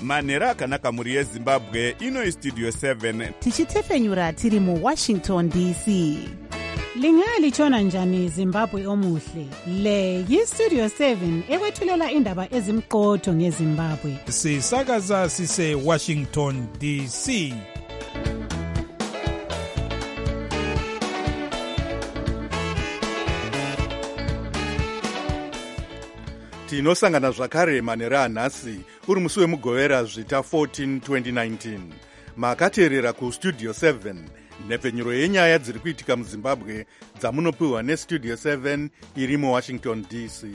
manhero akanaka mhuri yezimbabwe. Ino istudio 7 tichitefenyura tiri muWashington DC. Lingalitshona njani Zimbabwe omuhle? Le yistudio 7 ekwethulela indaba ezimqotho ngeZimbabwe. Sisakaza sise Washington DC. tinosangana zvakare manhero anhasi uri musi wemugovera zvita 14 2019. makateerera kustudio 7 nhepfenyuro yenyaya dziri kuitika muzimbabwe dzamunopiwa nestudio 7 iri muWashington DC.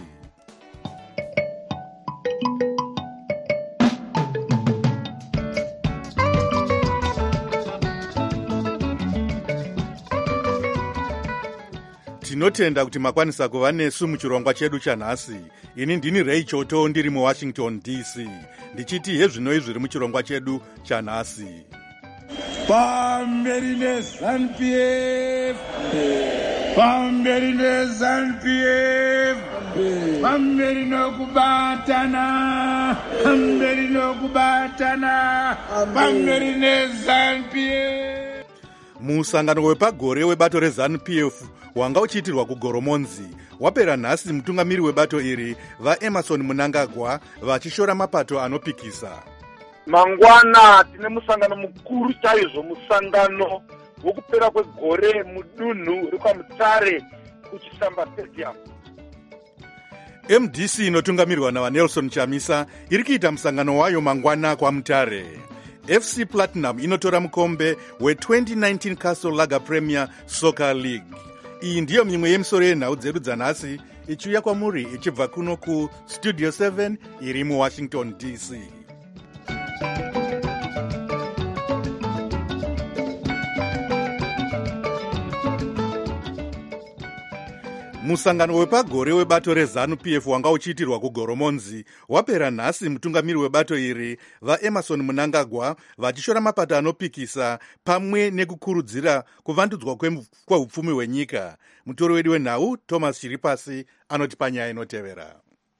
tinotenda kuti makwanisa kuva nesu muchirongwa chedu chanhasi. ini ndini Ray Choto ndiri muWashington DC ndichiti hezvinoi zviri muchirongwa chedu chanhasi. Pamberi neZANU-PF, pamberi neZANU-PF, pamberi nokubatana, pamberi nokubatana, pamberi neZANU-PF. musangano wepagore webato reZANU-PF wanga uchiitirwa kuGoromonzi wapera nhasi. mutungamiri webato iri vaEmerson Mnangagwa vachishora mapato anopikisa. mangwana tine musangano mukuru chaizvo, musangano wokupera kwegore mudunhu rekwaMutare kuChisamba Stadium. MDC inotungamirwa navaNelson Chamisa iri kuita musangano wayo mangwana kwaMutare. FC Platinum inotora mukombe we2019 Castle Lager Premier Soccer League. iyi ndiyo mimwe yemisoro yenhau dzedu dzanhasi ichiuya kwamuri ichibva kuno kustudio 7 iri muWashington DC. musangano wepagore webato reZANU-PF wanga uchiitirwa kuGoromonzi wapera nhasi. mutungamiri webato iri vaEmerson Mnangagwa vachishora mapato anopikisa pamwe nekukurudzira kuvandudzwa kwehupfumi hwenyika. mutori wedu wenhau Thomas Chiripasi anoti panyaya inotevera.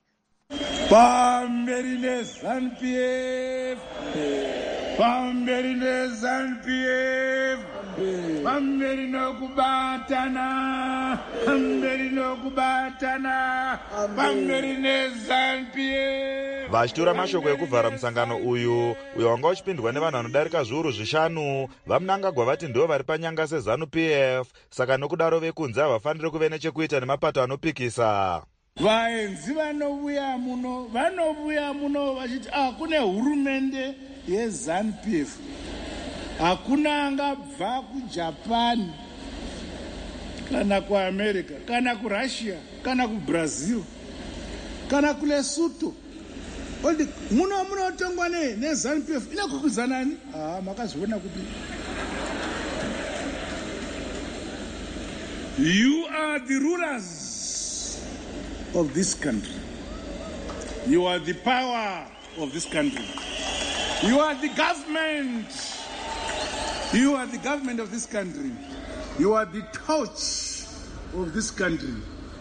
Pamberi neZANU-PF, pamberi neZANU-PF, pamberi nokubatana, pamberi nokubatana, pamberi neZANU-PF. vachitora mashoko ekuvhara musangano uyu wanga uchipindwa nevanhu vanodarika zviuru 5. vaMnangagwa vati ndo vari panyanga seZANU-PF, saka nokudaro vekunze havafaniri kuve nechekuita nemapato anopikisa. vaenzi vanovuya muno vachiti kune hurumende yeZANU-PF, hakuna angabva kuJapan kana kuAmerica kana kuRussia kana kuBrazil kana kuLesotho. munotongwa neZANU-PF inakukudzanani? makazviona kuti you are the rulers of this country. You are the power of this country. You are the government. You are the government of this country. You are the torch of this country.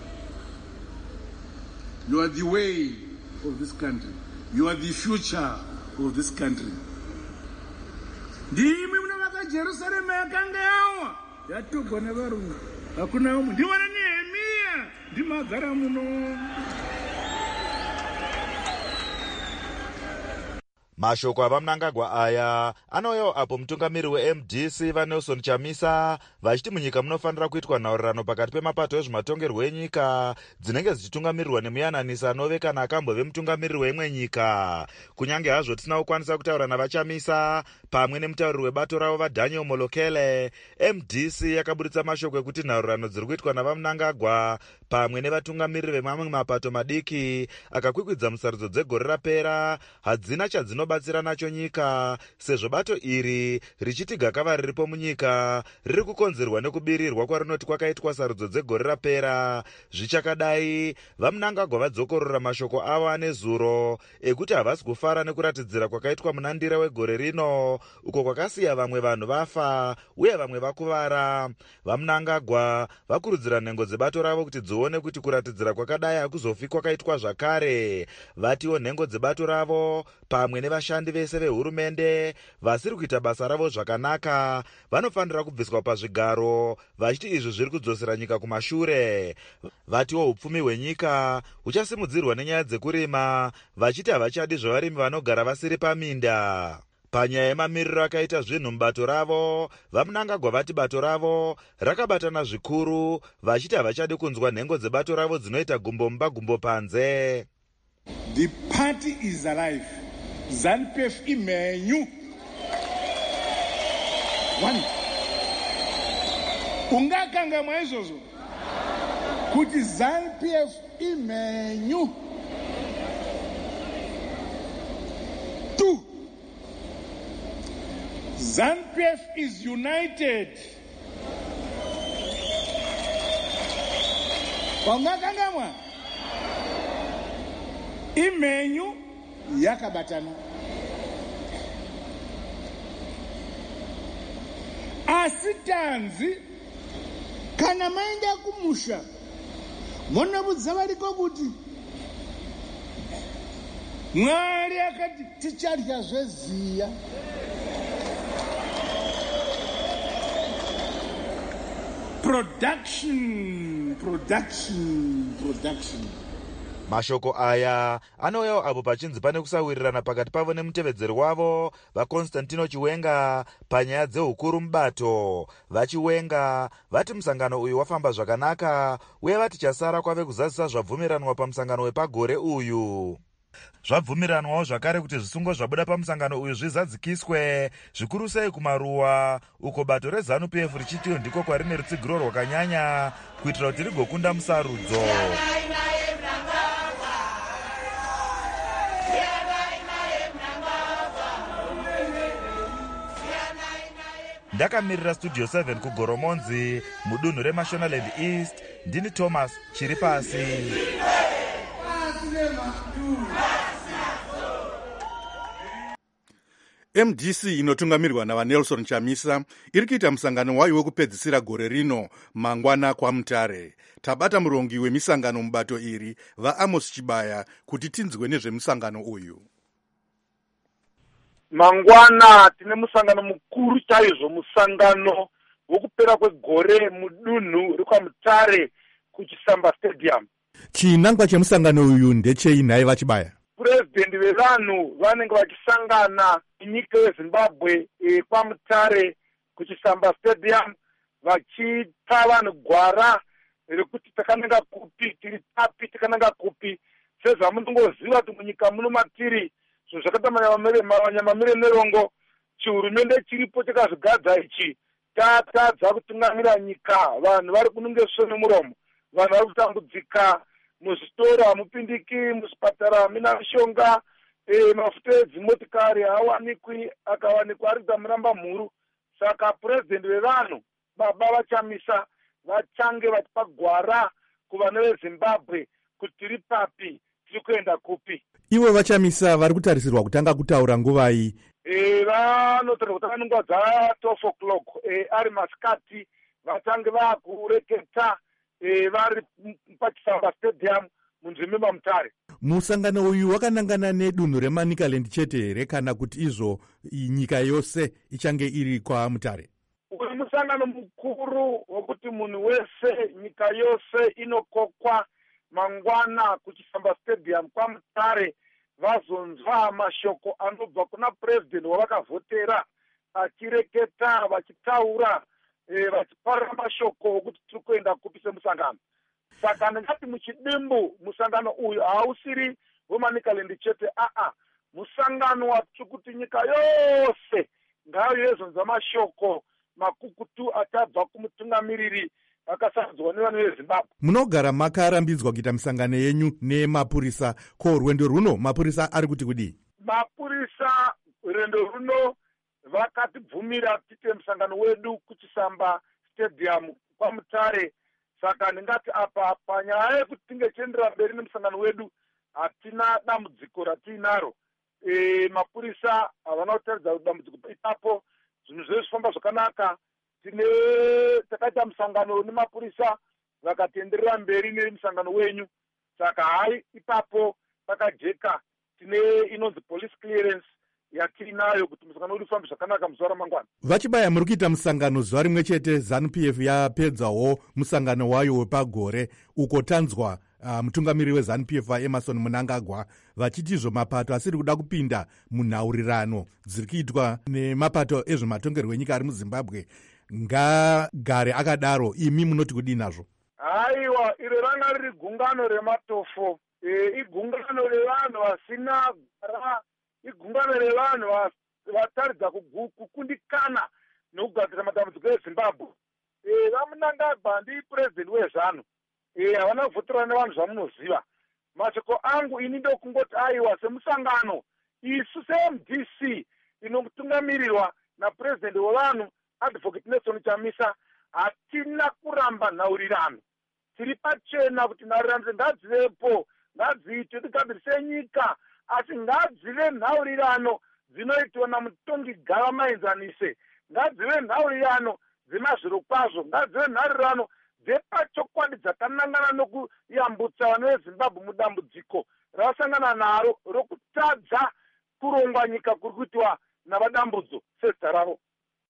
You are the way of this country. You are the future of this country. ndimi munovaka Jerusalem yakanga yawa yatogwa nevarungu, hakuna umwe. ndivana Nehemiya ndimagara muno. mashoko avaMnangagwa aya anouyawo apo mutungamiri weMDC vaNelson Chamisa vachiti munyika munofanira kuitwa nhaurirano pakati pemapato ezvematongerwo enyika dzinenge dzichitungamirirwa nemuyananisi anove kana akambove mutungamiriri weimwe nyika. kunyange hazvo tisina kukwanisa kutaura navachamisa pamwe nemutauriri webato ravo vaDaniel Molokele, MDC yakaburitsa mashoko ekuti nhaurirano dziri kuitwa navaMnangagwa pamwe nevatungamiriri vemamwe mapato madiki akakwikwidza musarudzo dzegore rapera hadzina chadzinobatsira nacho nyika, sezvo bato iri richiti gakava riripo munyika riri kukonzerwa nekubirirwa kwarinoti kwakaitwa sarudzo dzegore rapera. zvichakadai vaMnangagwa vadzokorora mashoko avo ane zuro ekuti havasi kufara nekuratidzira kwakaitwa munandira wegore rino uko kwakasiya vamwe vanhu vafa uye vamwe vakuvara. vaMnangagwa vakurudzira nhengo dzebato ravo kuti vachizoone kuti kuratidzira kwakadai hakuzofi kwakaitwa zvakare. Vatiwo nhengo dzebato ravo pamwe nevashandi vese vehurumende vasiri kuita basa ravo zvakanaka vanofanira kubviswa pazvigaro, vachiti izvi zviri kudzosera nyika kumashure. Vatiwo upfumi hwenyika huchasimudzirwa nenyaya dzekurima, vachiti havachadi zvevarimi vanogara vasiri paminda. Panyaya yemamiriro akaita zvinhu mubato ravo, vaMnangagwa vati bato ravo rakabatana zvikuru, vachiti havachadi kunzwa nhengo dzebato ravo dzinoita gumbo mumba gumbo panze. The party is alive. ZANU-PF imhenyu. One. Ungakangamwa izvozvo kuti ZANU-PF imhenyu. Two. ZANU-PF is united. Ungakangamwa imhenyu yakabatana. Asi tanzi kana maenda kumusha munobudza variko kuti Mwari akati ticharya zveziya. Production. Mashoko aya anouyawo apo pachinzi pane kusawirirana pakati pavo nemutevedzeri wavo vaConstantino Chiwenga panyaya dzehukuru mubato. VaChiwenga vati musangano uyu wafamba zvakanaka uye vati chasara kwave kuzadzisa zvabvumiranwa pamusangano wepagore uyu. Zvabvumiranwawo zvakare kuti zvisungo zvabuda pamusangano uyu zvizadzikiswe, zvikuru sei kumaruwa, uko bato reZANU-PF richitiwo ndiko kwarine rutsigiro rwakanyanya kuitira kuti rigokunda musarudzo. Ndakamirira Studio 7 kuGoromonzi mudunhu reMashonaland East, ndini Thomas Chiripasi. MDC inotungamirwa navaNelson Chamisa iri kuita musangano wayo wekupedzisira gore rino mangwana kwaMutare. Tabata murongi wemisangano mubato iri vaAmos Chibaya kuti tinzwe nezvemusangano uyu. Mangwana tine musangano mukuru chaizvo, musangano wokupera kwegore mudunhu rekwaMutare kuChisamba Stadium. Chinangwa chemusangano uyu ndechei nhai vaChibaya? Purezidendi vevanhu vanenge vachisangana munyika yeZimbabwe kwaMutare kuChisamba Stadium vachipa vanhu gwara rekuti takananga kupi, tiri papi, takananga kupi. Sezvamunongoziva kuti munyika muno matiri zvinhu zvakaita manyamamire nerongo, chihurumende chiripo chakazvigadza ichi tatadza kutungamira nyika. Vanhu vari kunongeswe nemuromo, vanhu vari kutambudzika, muzvitora hamupindiki, muzvipatara hamuna mishonga, mafuta edzimotikari haawanikwi, akawanikwa ari kuita muramba mhuru. Saka purezidendi vevanhu baba vaChamisa vachange vachipa gwara kuvana veZimbabwe kuti tiri papi, tiri kuenda kupi. Ivo vaChamisa vari kutarisirwa kutanga kutaura nguvai? Vanotaura kutanga nguva dza12 o'clock ari masikati vatange vakureketa vari paChisamba Stadium munzvimbo maMutare. Musangano uyu wakanangana nedunhu reManicaland chete here kana kuti izvo nyika yose ichange iri kwaMutare? Uyu musangano mukuru wokuti munhu wese nyika yose inokokwa mangwana kuChisamba Stadium kwaMutare vazonzwa mashoko anobva kuna purezidendi wavakavhotera achireketa, vachitaura, vachiparira mashoko okuti tiri kuenda kupi semusangano. Saka ndingati muchidimbu musangano uyu hausiri weManicaland chete, musangano watiri kuti nyika yose ngayezonzwa mashoko makukutu achabva kumutungamiriri akasarudzwa nevanhu veZimbabwe. Munogara makarambidzwa kuita misangano yenyu nemapurisa, ko rwendo runo mapurisa ari kuti kudii? Mapurisa rwendo runo vakatibvumira tiite musangano wedu kuChisamba Stadium kwaMutare. Saka ndingati apa panyaya yekuti tinge tiendera mberi nemusangano wedu hatina dambudziko ratiinaro. Mapurisa havana kutaridza kuti dambudziko ipapo, zvinhu zvese zvifamba zvakanaka. Takaita musangano nemapurisa vakatenderera mberi nemusangano wenyu. Saka hai ipapo pakajeka tine inonzi police clearance yatinayo kuti musangano wedu ufambe zvakanaka muzuva ramangwana. Vachibaya, muri kuita musangano zuva rimwe chete ZANU-PF yapedzawo musangano wayo wepagore uko tanzwa mutungamiri weZANU-PF vaEmmerson Mnangagwa vachitizvo mapato asiri kuda kupinda munhaurirano dziri kuitwa nemapato ezvematongerwo enyika ari muZimbabwe ngagare akadaro. Imi munoti kudii nazvo? Haiwa, iro ranga riri gungano rematofo, igungano revanhu vasina gara, igungano revanhu vataridza kukundikana nekugadzira matambudziko eZimbabwe. VaMnangagwa ndipurezidendi wezvanu, havana kuvhoterana nevanhu zvamunoziva. Mashoko angu ini ndokungoti aiwa, semusangano isu seMDC inotungamirirwa napurezidendi wevanhu Advocate Nelson Chamisa, hatina kuramba nhaurirano. Tiri pachena kuti nhaurirano ngadzivepo, ngadziitwe tigadzirise nyika, asi ngadzive nhaurirano dzinoitwa namutongi gavamaenzanise, ngadzive nhaurirano dzemazviro kwazvo, ngadzive nhaurirano dzepachokwadi dzakanangana nokuyambutsa vanhu veZimbabwe mudambudziko ravasangana naro rokutadza kurongwa nyika kuri kuitwa navadambudzo sezita ravo.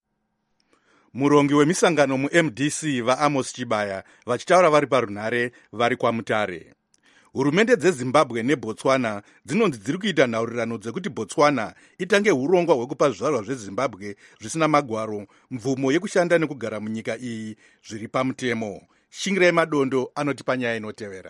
Murongi wemisangano muMDC vaAmos Chibaya vachitaura vari parunhare vari kwaMutare. Hurumende dzeZimbabwe neBotswana dzinonzi dziri kuita nhaurirano dzekuti Botswana itange urongwa hwekupa zvizvarwa zveZimbabwe zvisina magwaro mvumo yekushanda nekugara munyika iyi zviri pamutemo. Shingirai Madondo anoti panyaya inotevera.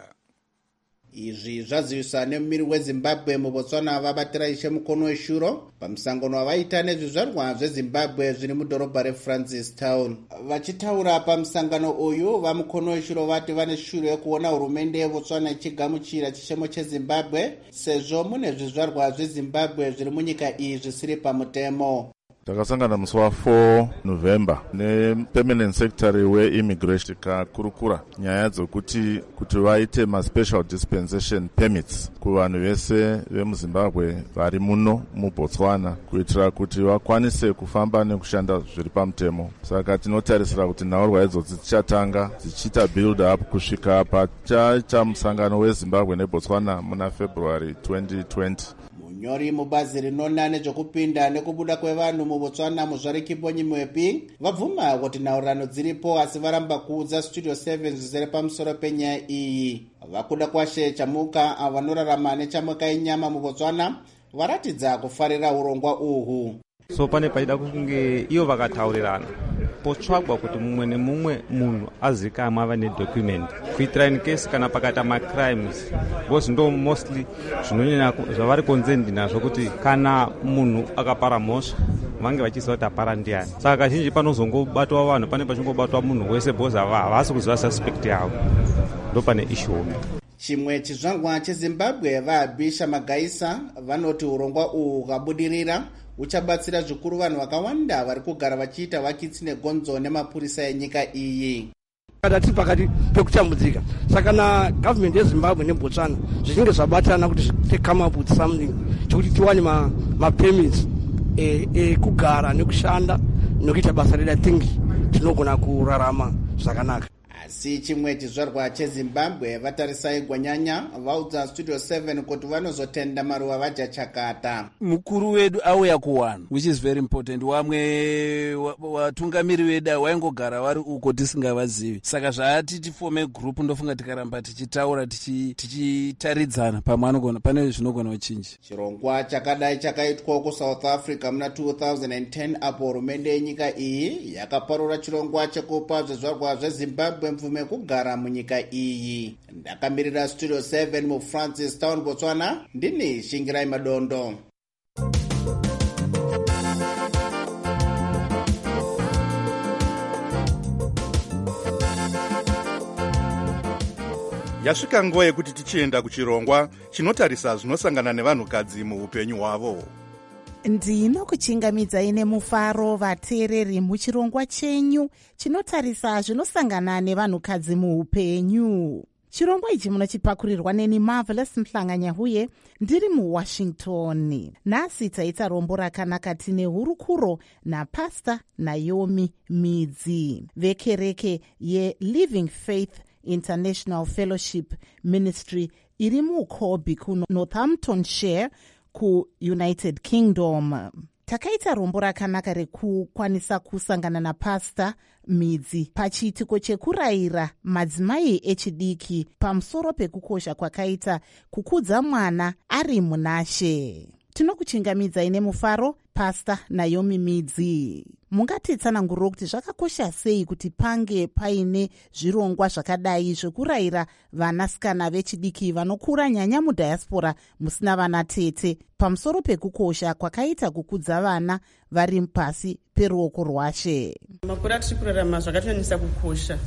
Izvi zvaziviswa nemumiri weZimbabwe muBotswana vabatira Ishe Mukono Weshuro pamusangano wavaita nezvizvarwa zveZimbabwe zviri mudhorobha reFrancistown. Vachitaura pamusangano uyu, vaMukono Weshuro vati vane shuro yekuona hurumende yeBotswana ichigamuchira chishemo cheZimbabwe sezvo mune zvizvarwa zveZimbabwe zviri munyika iyi zvisiri pamutemo. Takasangana musi wa4 November nepermanent secretary weimmigration tikakurukura nyaya dzokuti vaite maspecial dispensation permits kuvanhu vese vemuZimbabwe vari muno muBotswana kuitira kuti vakwanise kufamba nekushanda zviri pamutemo. Saka tinotarisira kuti nhaurwa idzodzi dzichatanga dzichiita build up kusvika pachaita musangano weZimbabwe neBotswana muna February 2020. Munyori mubazi rinona nezvokupinda nekubuda kwevanhu muBotswana Muzvarikibonyi Mwepi vabvuma kuti nhaurirano dziripo, asi varamba kuudza Studio 7 zvizere pamusoro penyaya iyi. Vakuda kwashe Chamuka avo vanorarama nechamuka inyama muBotswana varatidza kufarira urongwa uhu. So pane paida kunge iyo vakataurirana potsvagwa kuti mumwe nemumwe munhu azikamwe ava nedocument kuitira in case kana pakata macrimes, because ndo mostly zvinonyanya zvavari concerned nazvo kuti kana munhu akapara mhosva vange vachiziva kuti apara ndiani. Saka kazhinji panozongobatwa vanhu, pane pachingobatwa munhu wese because havasi kuziva suspect yavo, ndo pane issue. Chimwe chizvarwa cheZimbabwe vaAbisha Magaisa vanoti urongwa uhu ukabudirira uchabatsira zvikuru vanhu vakawanda vari kugara vachiita vakitsi negonzo nemapurisa enyika iyi. Tiri pakati pekutambudzika, saka na government yeZimbabwe neBotswana zvichinge zvabatana kuti they come up with something chokuti tiwane mapermits ekugara nekushanda nekuita basa redu, I think tinogona kurarama zvakanaka. Asi chimwe chizvarwa cheZimbabwe vatarisai Gwanyanya vaudza Studio 7 kuti vanozotenda maruva vaja chakata. Mukuru wedu auya kuwana, which is very important. Wamwe watungamiri wedu waingogara vari uko tisingavazivi. Saka zvati tifome group ndofunga tikaramba tichitaura tichitaridzana pamwe pane zvinogona kuchinja. Chirongwa chakadai chakaitwa kuSouth Africa muna 2010 apo hurumende yenyika iyi yakaparura chirongwa chekupa zvizvarwa zveZimbabwe mvume kugara munyika iyi. Ndakamirira Studio 7 muFrancistown, Botswana, ndini Shingirai Madondo. Yasvika nguva yekuti tichienda kuchirongwa chinotarisa zvinosangana nevanhukadzi muupenyu hwavo. Ndinokuchingamidzai nemufaro vateereri muchirongwa chenyu chinotarisa zvinosangana nevanhukadzi muupenyu. Chirongwa ichi munochipakurirwa neni Marvelous Mhlanganyahuye ndiri muWashington. Nhasi taita rombo rakanaka tine hurukuro naPastor Naomi Midzi vekereke yeLiving Faith International Fellowship Ministry iri muCoby kuNorthamptonshire kuUnited Kingdom. Takaita rombo rakanaka rekukwanisa kusangana naPastor Midzi pachiitiko chekurayira madzimai echidiki pamusoro pekukosha kwakaita kukudza mwana ari munashe. Tinokuchingamidzai nemufaro Pastor Naomi Midzi. Mungatitsananguriro kuti zvakakosha sei kuti pange paine zvirongwa zvakadai zvekurayira vanasikana vechidiki vanokura nyanya mudhayasipora musina vana tete pamusoro pekukosha kwakaita kukudza vana vari pasi peruoko rwaShe. Makore atiri kurarama zvakatonyanyisa kukosha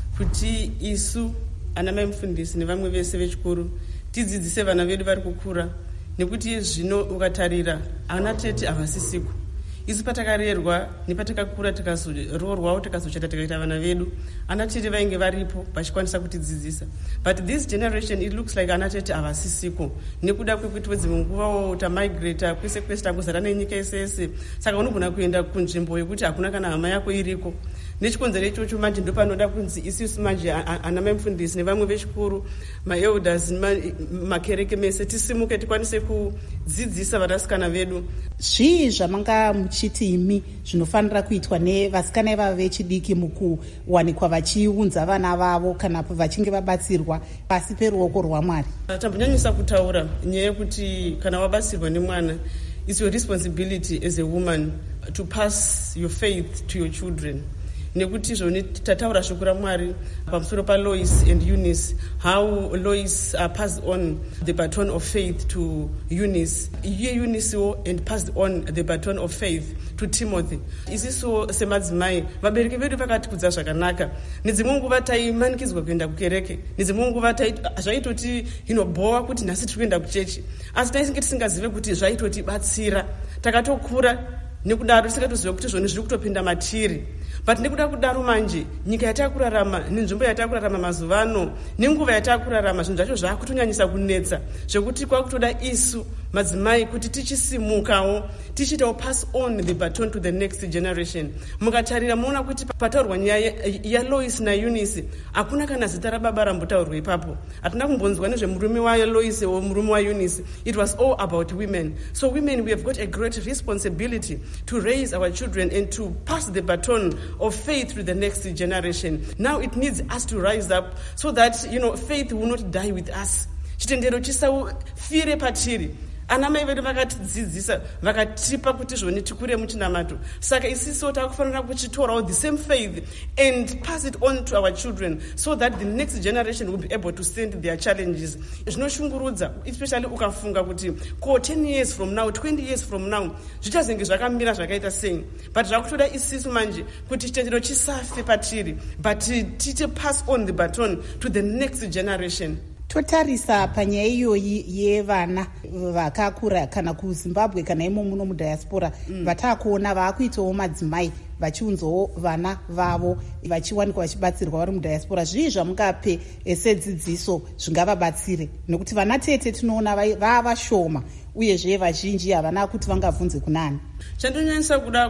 kuti isu ana mai mufundisi nevamwe vese vechikuru tidzidzise vana vedu vari kukura, nekuti zvino ukatarira ana tete havasisiko. Isu patakarerwa nepatakakura tikazoroorwawo tikazochata tikaita vana vedu, ana tete vainge varipo vachikwanisa kutidzidzisa. But this generation it looks like ana tete havasisiko nekuda kwekuti dzimwe nguvawo tamigrata kwese kwese tangozara nenyika yese. Saka unogona kuenda kunzvimbo yekuti hakuna kana hama yako iriko. Nechikonzero ichocho manje ndopanoda kunzi isusu manje ana mai mufundisi nevamwe vechikuru, maelders, makereke mese tisimuke tikwanise kudzidzisa vanasikana vedu. Zvii zvamanga muchiti imi zvinofanira kuitwa nevasikana ivava vechidiki mukuwanikwa vachiunza vana vavo kana vachinge vabatsirwa pasi peruoko rwaMwari? Tambonyanyisa kutaura nyaya yekuti kana wabatsirwa nemwana, it's your responsibility as a woman to pass your faith to your children. Nekuti zvoni tataura shoko raMwari pamusoro paLois and Eunice, how Lois passed on the baton of faith to Eunice, Eunice and passed on the baton of faith to Timothy. Isiso semadzimai vabereki vedu vakatikudza zvakanaka. Nedzimwe nguva taimanikidzwa kuenda kukereke, nedzimwe nguva zvaitoti inobhowa kuti nhasi tiri kuenda kuchechi, asi taisinge tisingazive kuti zvaitotibatsira. Takatokura nekudaro tisikatoziva kuti zvoni zviri kutopinda matiri. But nekuda kudaro manje nyika yatakurarama nenzvimbo yatakurarama mazuva ano nenguva yatakurarama zvinhu zvacho zvakutonyanyisa kunetsa zvekuti kwakutoda isu madzimai kuti tichisimukawo tichitawo pass on the baton to the next generation. Mukatarira muona kuti pataurwa nyaya yaLois naEunice hakuna kana zita rababa rambotaurwa ipapo. Hatina kumbonzwa nezvemurume waLois or murume waEunice. It was all about women. So women, we have got a great responsibility to raise our children and to pass the baton of faith to the next generation. Now it needs us to rise up so that, faith will not die with us. Chitendero chisafire patiri. Ana mai vedu vakatidzidzisa vakatipa kuti zvoni tikure muchinamato. Saka isiso takufanira kuchitorawo the same faith and pass it on to our children so that the next generation will be able to stand their challenges. Zvinoshungurudza, especially ukafunga kuti 10 years from now, 20 years from now zvichazenge zvakamira zvakaita sei. But zvakutoda isiso manje kuti chitendero chisafe patiri, but tiche pass on the baton to the next generation. Totarisa panyaya iyoyi yevana vakakura kana kuZimbabwe kana imo muno mudhayasipora vatakuona vaakuitawo madzimai vachiunzawo vana vavo vachiwanikwa vachibatsirwa vari mudhayasipora. Zvii zvamungape sedzidziso zvingavabatsire, nekuti vana tete tinoona vavashoma uyezve vazhinji havana kuti vangabvunze kunani. Chandonyanyisa kuda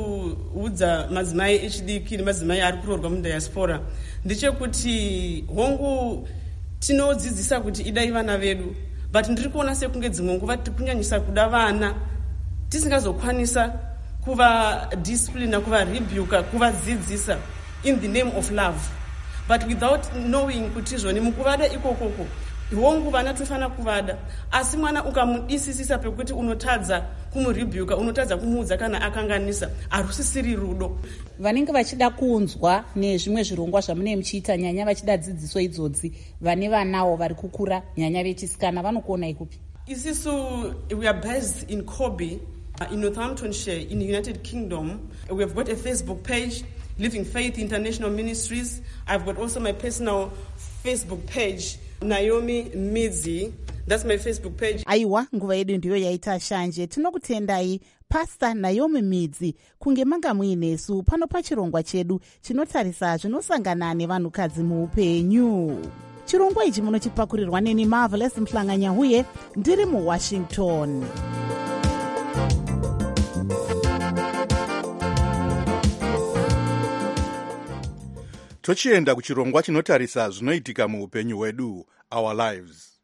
kuudza madzimai echidiki nemadzimai ari kuroorwa mudhayasipora ndechekuti hongu tinodzidzisa kuti idai vana vedu, but ndiri kuona sekunge dzimwe nguva tikunyanyisa kuda vana tisingazokwanisa kuva discipline, kuva rebuke, kuvadzidzisa in the name of love, but without knowing kuti zvoni mukuvada ikokoko hongu vana tofana kuvada, asi mwana ukamudisisisa pekuti unotadza kumurebuka, unotadza kumuudza kana akanganisa, harusisiri rudo. Vanenge vachida kuunzwa nezvimwe zvirongwa zvamunenge muchiita nyanya vachida dzidziso idzodzi vane vanawo vari kukura nyanya vechisikana vanokuona ikupi? Isisu, we are based in Coby, in Northamptonshire, in the United Kingdom. We have got a Facebook page, Living Faith International Ministries. I've got also my personal Facebook page, Naomi Midzi. That's my Facebook page. Aiwa, nguva yedu ndiyo yaita shanje. Tinokutendai Pastor Naomi Midzi kunge manga muinesu pano pachirongwa chedu chinotarisa zvinosangana nevanhukadzi muupenyu. Chirongwa ichi munochipakurirwa neni Marvelous Mhlanga-Nyahuye ndiri muWashington. tochienda kuchirongwa chinotarisa zvinoitika muupenyu hwedu, our lives.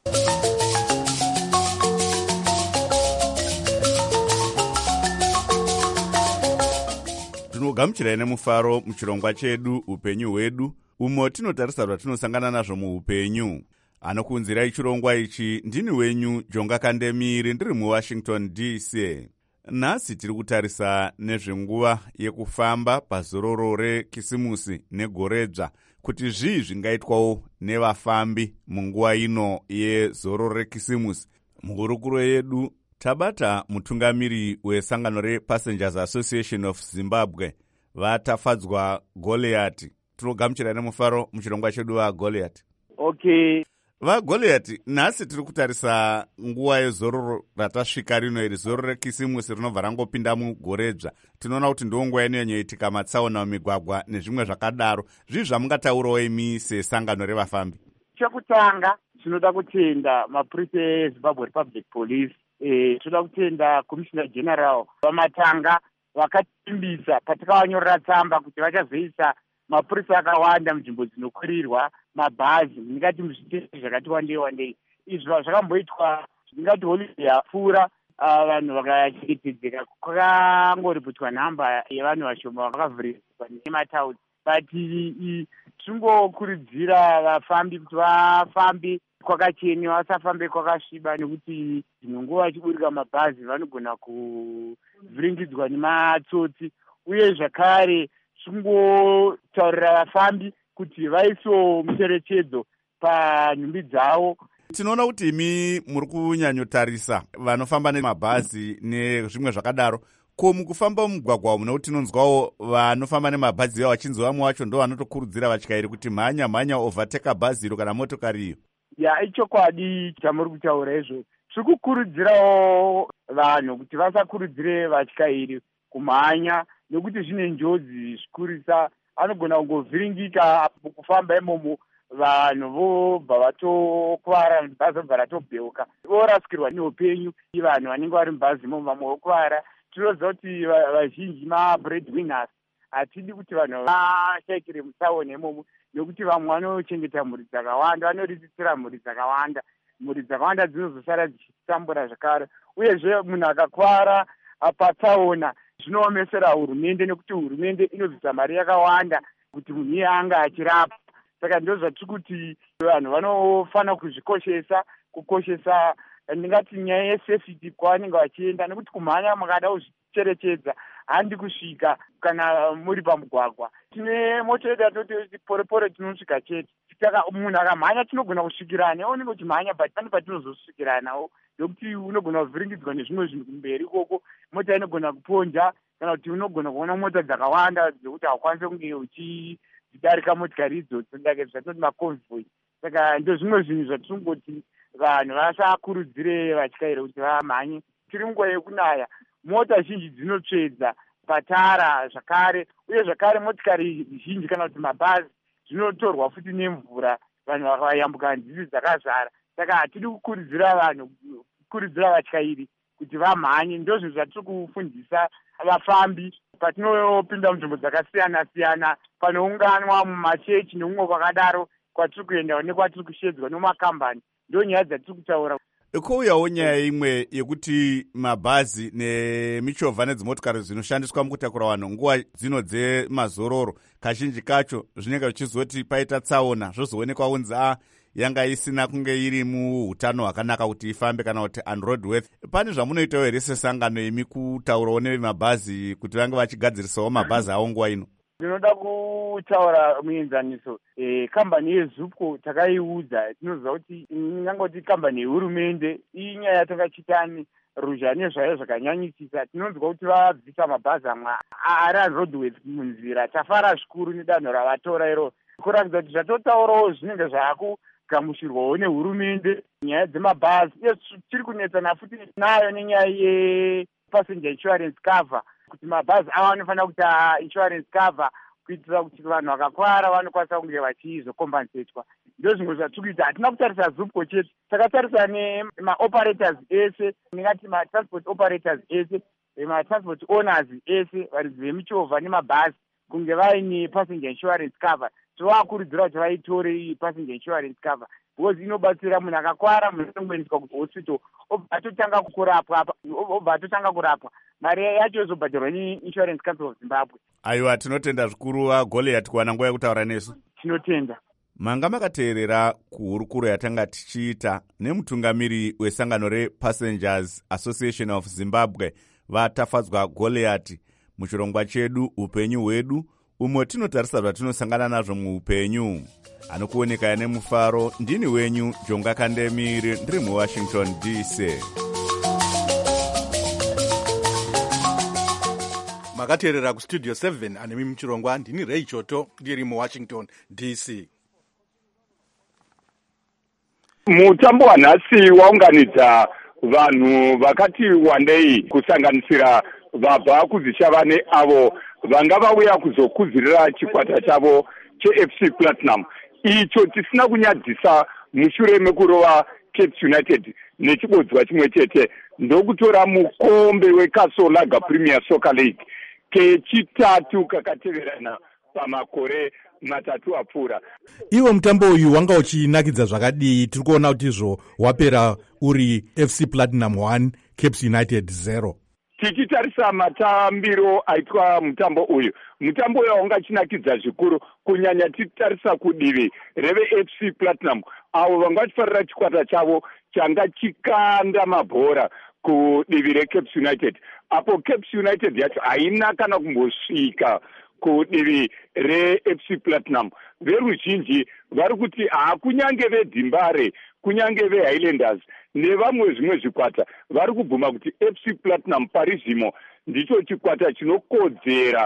tinogamuchirai nemufaro muchirongwa chedu upenyu hwedu, umo tinotarisa zvatinosangana nazvo muupenyu. Anokunzirai chirongwa ichi ndini wenyu Jonga Kandemiri, ndiri muWashington DC. Nhasi tiri kutarisa nezvenguva yekufamba pazororo rekisimusi negoredzva, kuti zvii zvingaitwawo nevafambi munguva ino yezororo rekisimusi. Muhurukuro yedu tabata mutungamiri wesangano rePassengers Association of Zimbabwe, vatafadzwa Goliath. Tinogamuchira nemufaro muchirongwa chedu vaGoliath. Okay. VaGoliath, nhasi tiri kutarisa nguva yezororo ratasvika rino iri, zororo rekisimusi rinobva rangopinda mugoredzva. Tinoona kuti ndo nguva inonyanyoitika matsaona mumigwagwa nezvimwe zvakadaro. Zvii zvamungataurawo imi sesangano revafambi? Chekutanga tinoda kutenda mapurisa eZimbabwe Republic Police, tinoda kutenda Commissioner General vamatanga vakatimbisa patakavanyorera tsamba kuti vachazoisa mapurisa akawanda munzvimbo dzinokwirirwa mabhazi, ndingati muzviteshi zvakati wandei wandei. Izvi zvakamboitwa ndingati holiday yapfuura, vanhu vakachengetedzeka, kwakangoripotwa nhamba yevanhu vashoma vakavhirirwa nemataundi. But tingokurudzira vafambi kuti vafambe kwakachena, vasafambe kwakasviba, nekuti dzinonguva vachiburika mabhazi vanogona kuvhiringidzwa nematsotsi. Uye zvakare tingotaurira vafambi kuti vaisewo mucherechedzo panhumbi dzavo. Tinoona kuti imi muri kunyanyotarisa vanofamba nemabhazi nezvimwe zvakadaro. Ko mukufamba mumugwagwa muno tinonzwawo vanofamba nemabhazi ivo vachinzi vamwe vacho ndo vanotokurudzira vatyairi kuti mhanya overteka bhazi iro kana motokari iyo? Ichokwadi chamuri kutaura izvo. Tiri kukurudzirawo vanhu kuti vasakurudzire vatyairi kumhanya, nekuti zvine njodzi zvikurisa. Anogona kungovhiringika kufamba imomo, vanhu vobva vatokuvara, bhazi obva ratobheuka, vorasikirwa neupenyu. Vanhu vanenge vari mubhazi imomo vamwe vokuvara. Tinoziva kuti vazhinji mabreadwinners, hatidi kuti vanhu vashaikire mutsaona imomo, nekuti vamwe vanochengeta mhuri dzakawanda, vanoriritira mhuri dzakawanda. Mhuri dzakawanda dzinozosara dzichitambura zvakare. Uyezve munhu akakwara patsaona zvinoomesera hurumende, nekuti hurumende inobvisa mari yakawanda kuti munhu iye anga achirapa. Saka ndo zvatiri kuti vanhu vanofanira kuzvikoshesa, kukoshesa ndingati nyaya yesafety kwavanenge vachienda, nekuti kumhanya mukada kuzvicherechedza handi kusvika kana muri pamugwagwa. Tine moto yedu yatinoti porepore tinosvika chete. Saka munhu akamhanya tinogona kusvikirana, unenge uchimhanya but pane patinozosvikiranawo, nekuti unogona kuvhiringidzwa nezvimwe zvinhu kumberi ikoko, mota inogona kuponja, kana kuti unogona kuona mota dzakawanda dzekuti haukwanisi kunge uchidarika motikari idzodzo, zvatinoti maconvoy. Saka ndo zvimwe zvinhu zvatingoti vanhu vasakurudzire vatyairi kuti vamhanye. Tiri nguva yekunaya, mota zhinji dzinotsvedza patara zvakare, uye zvakare motikari zhinji kana kuti mabhazi zvinotorwa futi nemvura, vanhu vakayambuka nzizi dzakazara. Saka hatidi kukurudzira vanhu, kukurudzira vatyairi kuti vamhanye. Ndo zvinhu zvatiri kufundisa vafambi patinopinda munzvimbo dzakasiyana siyana, panounganwa mumachechi neumwe kwakadaro, kwatiri kuenda nekwatiri kushedzwa nemakambani. Ndo nyaya dzatiri kutaura. Kouyawo nyaya imwe yekuti mabhazi nemichovha nedzimotokari zvinoshandiswa mukutakura vanhu nguva dzino dzemazororo, kazhinji kacho zvinenge zvichizoti paita tsaona zvozoonekwa kunzi yanga isina kunge iri muhutano hwakanaka kuti ifambe, kana kuti unroadworthy. Pane zvamunoitawo here sesangano imi kutaurawo nevemabhazi kuti vange vachigadzirisawo mabhazi avo nguva ino? Ndinoda kutaura muenzaniso. Kambani yeZupco takaiudza, tinoziva kuti ingangoti kambani yehurumende. Iyi nyaya yatakachitani ruzha nezvayo zvakanyanyisisa. Tinonzwa kuti vabvisa mabhazi amwe ari unroadworthy munzira. Tafara zvikuru nedanho ravatora iro, kuratidza kuti zvatotaurawo zvinenge zvaakugamuchirwawo nehurumende nyaya dzemabhazi. Uye tiri kunetsana futi nayo nenyaya yepassenger insurance cover, kuti mabhazi ava anofanira kuita insurance cover kuitira kuti vanhu vakakwara vanokwanisa kunge vachizokompensetwa. Ndo zvimwe zvatiri kuita. Hatina kutarisa Zupco chete, takatarisa nemaoperators ese, ndingati matransport operators ese, matransport owners ese, varidzi vemichovha nemabhazi, kunge vaine passenger insurance cover. Tovakurudzira kuti vaitore passenger insurance cover because inobatsira munhu akakwara, munhu anongoendeswa kuhospital obva atotanga kurapwa mari yacho yozobhadharwa neinsurance council of Zimbabwe. Aiwa, tinotenda zvikuru vaGoliath kuwana nguva yekutaura nesu. Tinotenda. Manga makateerera kuhurukuro yatanga tichiita nemutungamiri wesangano rePassengers Association of Zimbabwe vatafadzwa Goliath muchirongwa chedu upenyu hwedu, umwe tinotarisa zvatinosangana nazvo muupenyu. Anokuoneka nemufaro, ndini wenyu Jonga Kandemiri, ndiri muWashington DC. Makateerera kustudio 7 anemi muchirongwa, ndini Ray Choto, ndiri muWashington DC. Mutambo wanhasi waunganidza vanhu vakati wandei kusanganisira vabva kuzichavane avo vanga vauya kuzokudzirira chikwata chavo cheFC Platinum, icho tisina kunyadzisa mushure mekurova Cape United nechibodzwa chimwe chete ndokutora mukombe weCastle Lager Premier Soccer League kechitatu kakateverana pamakore matatu apfuura. Iwo mutambo uyu wanga uchinakidza zvakadii? Tiri kuona kuti izvo wapera uri FC Platinum 1 Cape United 0. Tichitarisa matambiro aitwa mutambo uyu wanga chinakidza zvikuru, kunyanya tichitarisa kudivi reveFC Platinum avo vanga vachifarira chikwata chavo changa chikanda mabhora kudivi reCape United, apo Cape United yacho haina kana kumbosvika kudivi reFC Platinum. Veruzhinji vari kuti kunyange veDimbare, kunyange veHighlanders nevamwe zvimwe zvikwata vari kubvuma kuti FC Platinum parizvimo ndicho chikwata chinokodzera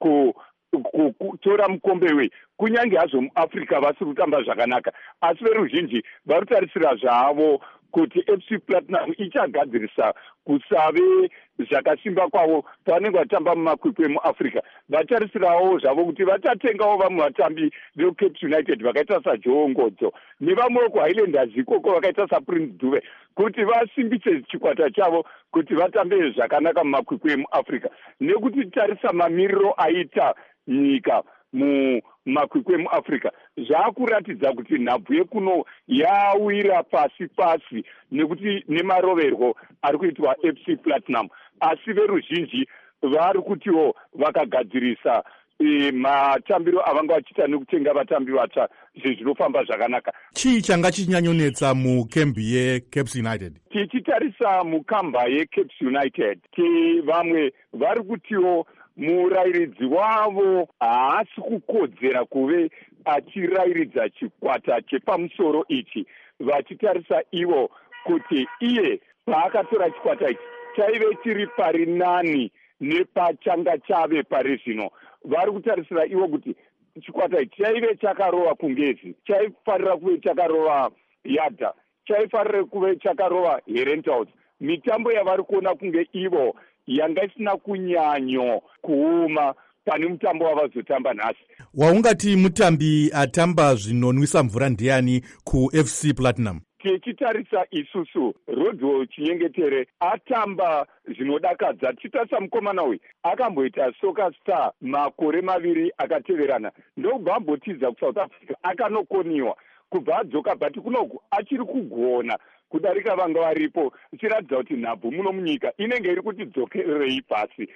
kutora mukombe we, kunyange hazvo muAfrica vasiri kutamba zvakanaka, asi veruzhinji vari kutarisira zvavo kuti FC Platinum ichagadzirisa kusave zvakasimba kwavo pavanenge vatamba mumakwikwi muAfrica. Vatarisirawo zvavo kuti vatatengawo vamwe vatambi veCape United vakaita saJoe Ngodzo nevamwe kuHighlanders ikoko vakaita saPrince Dube kuti vasimbise chikwata chavo kuti vatambe zvakanaka mumakwikwi emuAfrica, nekuti tarisa mamiriro aita nyika mumakwikwi emuAfrica zvaakuratidza kuti nhabvu yekuno yawira pasi nekuti nemaroverwo ari kuitwa FC Platinum, asi veruzhinji vari kutiwo vakagadzirisa matambiro avanga vachiita nekutenga vatambi vatsva zvinofamba zvakanaka. Chii changa chichinyanyonetsa mukembi yeCape United? Tichitarisa mukamba yeCape United, vamwe vari kutiwo murayiridzi wavo haasi kukodzera kuve achirayiridza chikwata chepamusoro ichi, vachitarisa ivo kuti iye paakatora chikwata ichi chaive chiri pari nani nepachanga chave pari zvino. Vari kutarisira ivo kuti chikwata ichi chaive chakarova kungezi, chaifarira kuve chakarova Yadha, chaifarira kuve chakarova Herentals. Mitambo yavari kuona kunge ivo yanga isina kunyanyo kuuma pane mutambo wavazotamba nhasi. Waungati mutambi atamba zvinonwisa mvura ndiani kuFC Platinum? Tichitarisa isusu Rodwell Chinyengetere atamba zvinodakadza. Tichitarisa mukomana uyu akamboita Soccer Star makore maviri akateverana, ndobva ambotidza kuSouth Africa akanokoniwa kubva adzoka, bhati kunoku achiri kugona kudarika vanga varipo, ichiratidza kuti nhabvu muno munyika inenge iri kuti dzokererei pasi.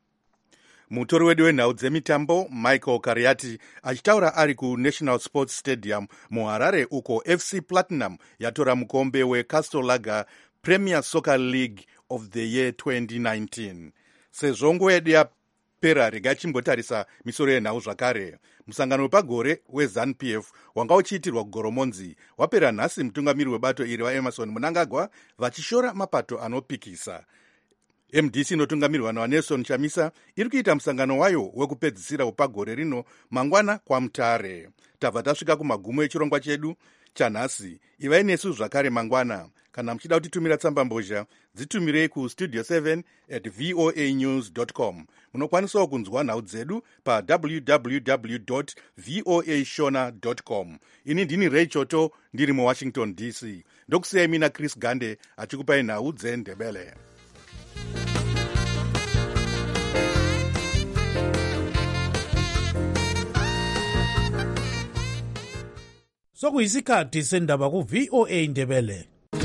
Mutori wedu wenhau dzemitambo Michael Kariati achitaura ari kuNational Sports Stadium muHarare, uko FC Platinum yatora mukombe weCastle Lager Premier Soccer League of the Year 2019. Sezvo nguva yedu yapera, regai chimbotarisa misoro yenhau zvakare. Musangano wepagore weZANU-PF wanga uchiitirwa kuGoromonzi wapera nhasi. Mutungamiri webato iri vaEmerson Mnangagwa vachishora mapato anopikisa. MDC inotungamirwa naNelson Chamisa iri kuita musangano wayo wekupedzisira wepagore rino mangwana kwaMutare. Tabva tasvika kumagumo echirongwa chedu chanhasi. Ivai nesu zvakare mangwana. Kana muchida kutitumira tsamba mbozha, dzitumirei kustudio 7@voanews.com. Munokwanisawo kunzwa nhau dzedu pa www.voashona.com. Ini ndini Ray Choto, ndiri muWashington DC. Ndokusiyai mina Chris Gande achikupai nhau dzeNdebele. sokuyisikhathi sendaba ku-VOA Indebele.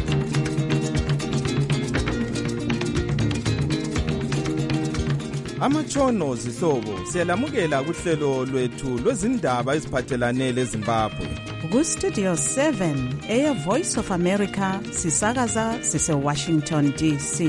Amatshono zihlobo siyalamukela kuhlelo lwethu lwezindaba eziphathelane leZimbabwe. Ku-Studio 7 Air Voice of America sisakaza sise-Washington DC.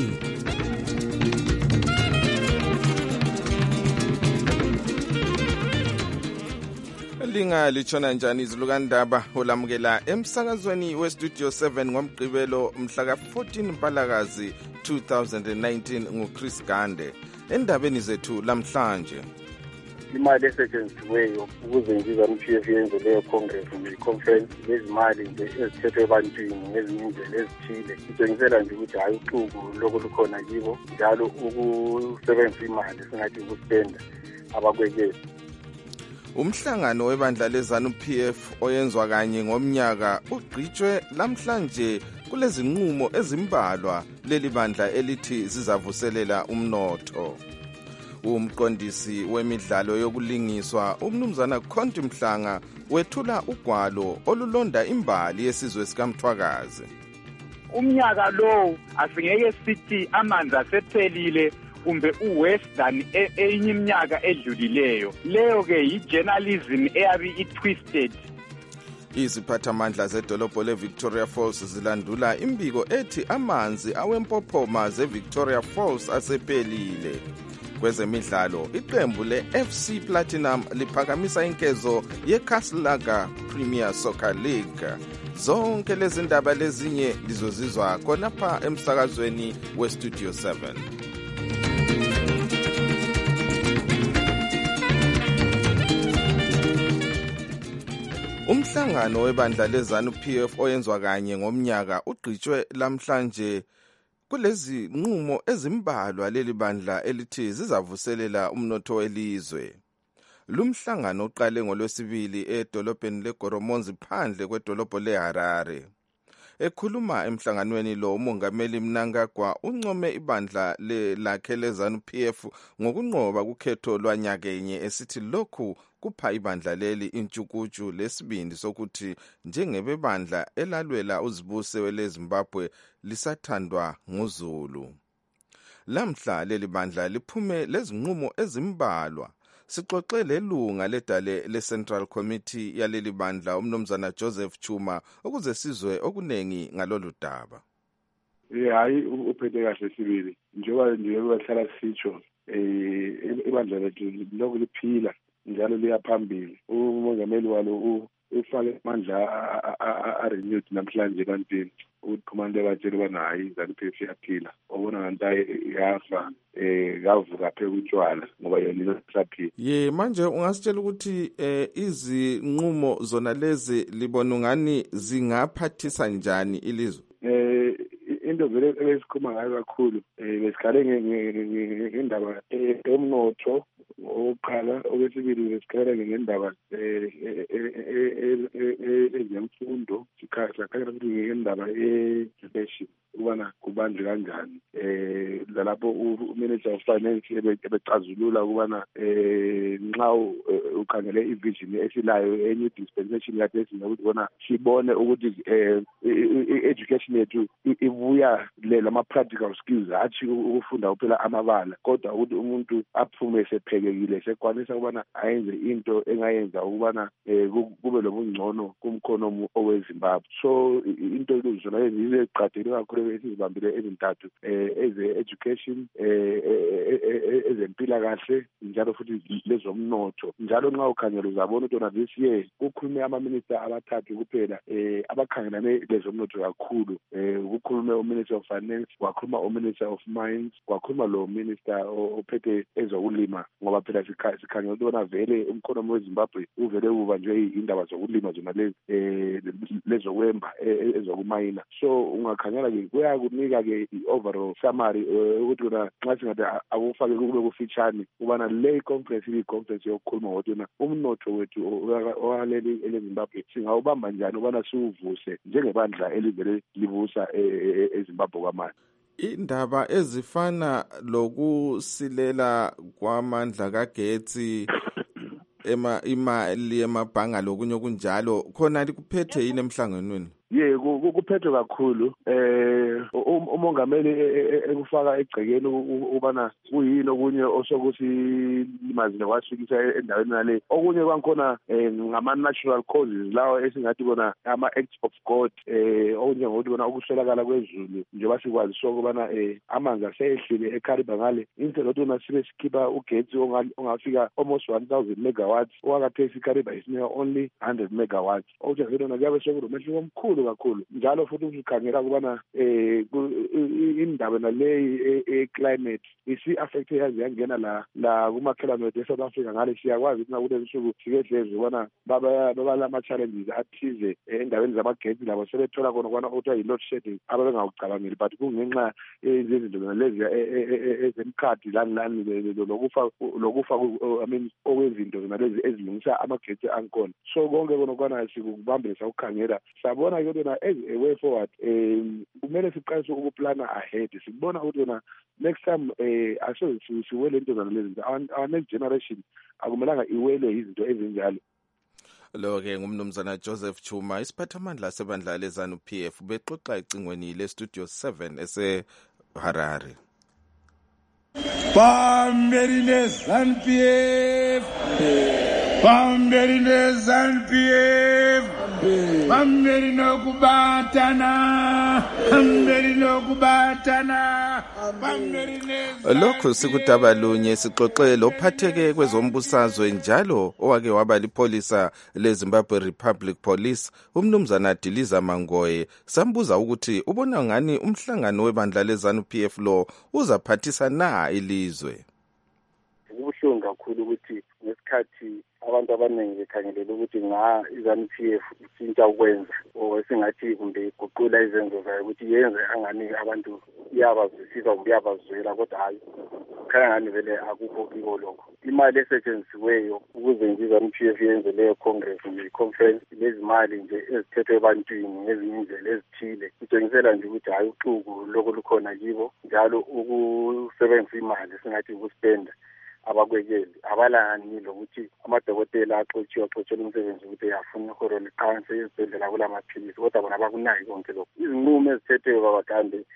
Linga litshona njani izilukandaba olamukela emsakazweni we-Studio 7 ngomgqibelo mhla ka-14 Mpalakazi 2019 nguChris Gande. Endabeni zethu lamhlanje, imali esetshenzisiweyo ukuze iZANU-PF yenze leyo congress ne-conference lezimali nje ezithethwe ebantwini ngezinye indlela ezithile itshengisela nje ukuthi hayi uxuku lokho lukhona kibo, njalo ukusebenzisa imali singathi ukuspenda abakwekezi. Umhlangano webandla leZANU-PF oyenzwa kanye ngomnyaka ugqitshwe lamhlanje kulezi nqumo ezimbalwa leli bandla elithi zizavuselela umnotho. Umqondisi wemidlalo yokulingiswa umnumzana Khonti Mhlanga wethula ugwalo olulonda imbali yesizwe sikaMthwakazi. Umnyaka lo asingeke sithi amanzi asephelile kumbe uworse than enye iminyaka edlulileyo. Leyo ke yi-journalism eyabe i-twisted. Iziphathamandla zedolobho le-Victoria Falls zilandula imbiko ethi amanzi awempophoma ze-Victoria Falls asephelile. Kwezemidlalo, iqembu le-FC Platinum liphakamisa inkezo ye-Castle Premier Soccer League. Zonke lezi ndaba lezinye lizozizwa khonapha emsakazweni we-Studio 7. Umhlangano webandla leZANU-PF oyenzwa kanye ngomnyaka ugqitshwe lamhlanje kulezi nqumo ezimbalwa leli bandla elithi zizavuselela umnotho welizwe. Lumhlangano uqale ngoLwesibili edolobheni leGoromonzi phandle kwedolobho leHarare. Ekhuluma emhlanganweni lo, umongameli Mnangagwa uncome ibandla lakhe leZANU-PF ngokunqoba kukhetho lwanyakenye esithi lokhu kupha ibandla leli intshukutshu lesibindi sokuthi njengebandla elalwela uzibuse weleZimbabwe lisathandwa nguZulu. Lamhla leli bandla liphume lezinqumo ezimbalwa. Sixoxe lelunga ledale le-Central Committee yaleli bandla umnumzana Joseph Chuma ukuze sizwe okunengi ngalolu daba. Hayi uphethe kahle sibili njengoba hlala sisitsho ibandla lethu lokhu liphila njalo liya phambili. Umongameli walo ufake amandla a-renewed namhlanje kantini ukuthi khomanda batshela ubana hayi iZANU-PF iyaphila. Obona ngantayi yafa kavuka phe kutshwala ngoba yona isaphila. Manje ungasitshela ukuthi izinqumo zona lezi libona ngani zingaphathisa njani ilizwe? Into vele esikhuluma ngayo kakhulu besikhale ngendaba yomnotho oqala, okwesibili besikhala ngendaba ezemfundo, sikhala futhi ngendaba education ukubana kubanjwe kanjani. Lalapho u-Minister of Finance ebecazulula ukubana nxa ukhangele i-vision esilayo enye dispensation kade esinga ukuthi bona sibone ukuthi i-education yethu ibuya lama-practical skills, hatshi ukufunda kuphela amabala, kodwa ukuthi umuntu aphume sephekekile, sekwanisa ukubana ayenze into engayenza ukubana kube lobungcono kumkhono oweZimbabwe. So into zona eziqathele kakhulu esizibambile ezintathu eze-education, ezempilakahle, njalo futhi lezomnotho. Njalo nxa ukhangela uzabona ukuthi this year kukhulume ama-minister abathathu kuphela abakhangelane lezomnotho kakhulu. Kukhulume uMinister of Finance, kwakhuluma uMinister of Mines, kwakhuluma lo minister ophethe ezokulima, ngoba phela sikhangela ukuthi vele umkhono weZimbabwe uvele ubanjwe indaba zokulima zona lezokwemba ezokumayina. So ungakhangela ke kuyakunika ke i-overall summary ukuthi wena nxa singathi akufake kube kufitshane ukubana le conference iyi-conference yokukhuluma ngokuthi umnotho wethu owaleli eleZimbabwe singawubamba njani ukubana siwuvuse njengebandla elivele libusa eZimbabwe kwamanje. Indaba ezifana lokusilela kwamandla kagetsi imali emabhanga lokunye okunjalo khona likuphethe yini emhlanganweni? Kuphethwe kakhulu umongameli ekufaka egcekeni ubana kuyini okunye osokuthi imazile kwasifikisa endaweni nale. Okunye kwankhona ngama-natural causes lawo esingathi bona ama-acts of God okunye ngokuthi bona ukuswelakala kwezulu njengoba sikwazi sokubana amanzi aseyehlile eKariba ngale instead of bona sibe sikhipha ugetsi ongafika almost 1000 megawatts owakaphesi iKariba isine only 100 megawatts okuthi ngona kuyabe sokulomehluko omkhulu kakhulu njalo futhi usikhangela kubana indaba naleyi climate isi-affecte yazi yangena la kumakhelwane e-South Africa ngale siyakwazi ukuthi nakulezi nsuku sikedlezi ubona babalama-challenges athize endaweni zamagetsi labo sebethola khona kwana okuthiwa yi-load shedding ababengawucabangeli but kungenxa yezinto zonalezi ezemkhadi lani lokufa okwezinto zonalezi ezilungisa amagetsi ankhona. So konke kona kwana sikubambisa ukukhangela sabona ke na as a way forward kumele siqalise ukuplana ahead sibona ukuthi na next time asoze siwele into zonalezi our next generation akumelanga iwele izinto ezinjalo. Lo-ke ngumnumzana Joseph Chuma isiphathamandla sebandla lezanu PF bexoxa ecingweni le-Studio 7 ese-Harare. Bamberi ZANU PF, Bamberi ZANU PF, Bamberi nokubatana, Bamberi nokubatana, Bamberi lokhu sikudaba lunye sixoxe lophatheke kwezombusazwe njalo owake waba lipholisa leZimbabwe Republic Police umnumzana Diliza Mangoye sambuza ukuthi ubona ngani umhlangano webandla lezanu PF lo uzaphathisa na ilizwe. Kubuhlungu kakhulu ukuthi ngesikhathi abantu abaningi bekhangelele ukuthi izanu PF ishintsha ukwenza esingathi kumbe iguqula izenzo zayo ukuthi yenze angani abantu iyabazwisisa kumbe iyabazwela kodwa hayi khaya ngani vele akukho kiko lokho. Imali esetshenzisiweyo ukuze nje izanu PF yenze leyo congress conference lezi mali nje ezithethwe ebantwini ngezinye indlela ezithile kutshengisela nje ukuthi hayi uxuku lokho lukhona kibo njalo ukusebenzisa imali singathi ukuspenda abakwekeli abalani lokuthi amadokotela axotshelwa umsebenzi ukuthi afuna ihoro liqanse izibhedlela kulamaphilisi kodwa bona bakunayi konke lokho. Izinqumo ezithethweyo babagande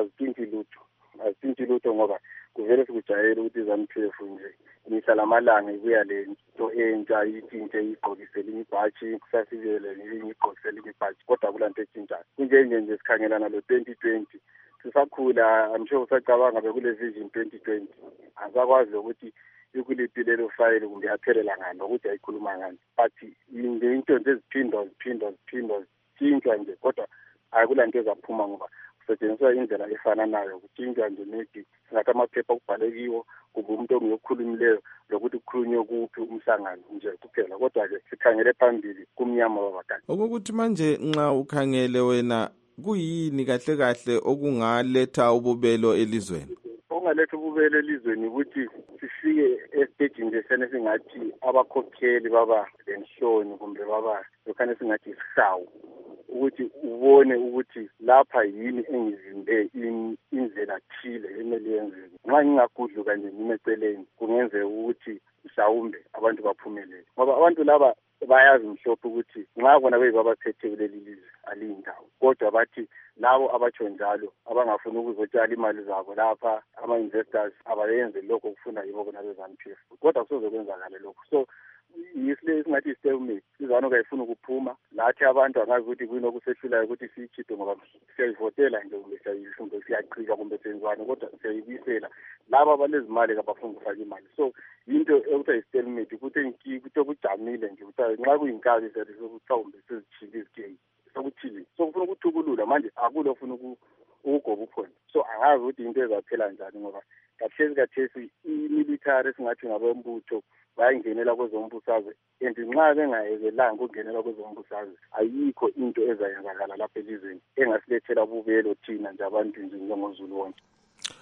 azithinti lutho ngoba kuvele sikujayele ukuthi izanu PF nje mihla lamalanga ibuya le nto entsha itshintshe igqokisele imibhatshi kusasibele igqokisele imibhatshi kodwa kulanto etshintshayo kunjenje sikhangelana lo 2020 sisakhula amsho usacabanga bekule vision 2020 asakwazi ukuthi ikuliphi lelo file kumbe yaphelela ngani ukuthi ayikhuluma ngani but into nje eziphindwa zitshintshwa nje kodwa akulanto ezaphuma ngoba kusetshenziswa indlela efana nayo kutshintshwa nje maybe singathi amaphepha kubhale kiwo kumbe umuntu ongiyokhulumileyo lokuthi kukhulunywe kuphi umhlangano nje kuphela kodwa-ke sikhangele phambili kumnyama babagani. Okokuthi manje nxa ukhangele wena kuyini kahle kahle okungaletha ububelo elizweni? Okungaletha ububelo elizweni ukuthi sifike esitejini nje sesingathi abakhokheli baba lenhloni kumbe baba lokhane singathi isihawu ukuthi ubone ukuthi lapha yini engizimbe indlela thile emele yenzeke. Nxa ngingagudluka nje ngimeceleni kungenzeka ukuthi mhlawumbe abantu baphumelele ngoba abantu laba bayazi mhlophe ukuthi nxa bona bebabaphethe kuleli lizwe aliyindawo kodwa bathi labo abatsho njalo abangafuni ukuzotshala imali zabo lapha ama-investors abayenze lokho kufuna yibo bona bezanu PF kodwa kusoze kwenzakale lokho. So yisile singathi stalemate izanu kayifuna ukuphuma lathi abantu angazi ukuthi kuyini okusehlulayo ukuthi siyikhiphe ngoba siyayivotela nje kumbe siyaqhika kumbe senzwane kodwa siyayibisela laba abalezimali kabafuni ukufaka imali. So into ekuthiwa yi-stalemate ukuthi kujamile nje ukuthi nxa kuyinkabi sethi sokuthawumbe sezithile izigeni sokuthile so kufuna ukuthukulula manje akulo ofuna ukugoba ukhona. So angazi ukuthi into ezaphela njani ngoba kathesi i-military singathi ngabombutho bayingenela kwezombusazwe and nxa bengayekelanga ukungenela kwezombusazwe ayikho into ezayenzakala lapha elizweni engasilethela ububelo thina nje abantu nje njengozulu wonke.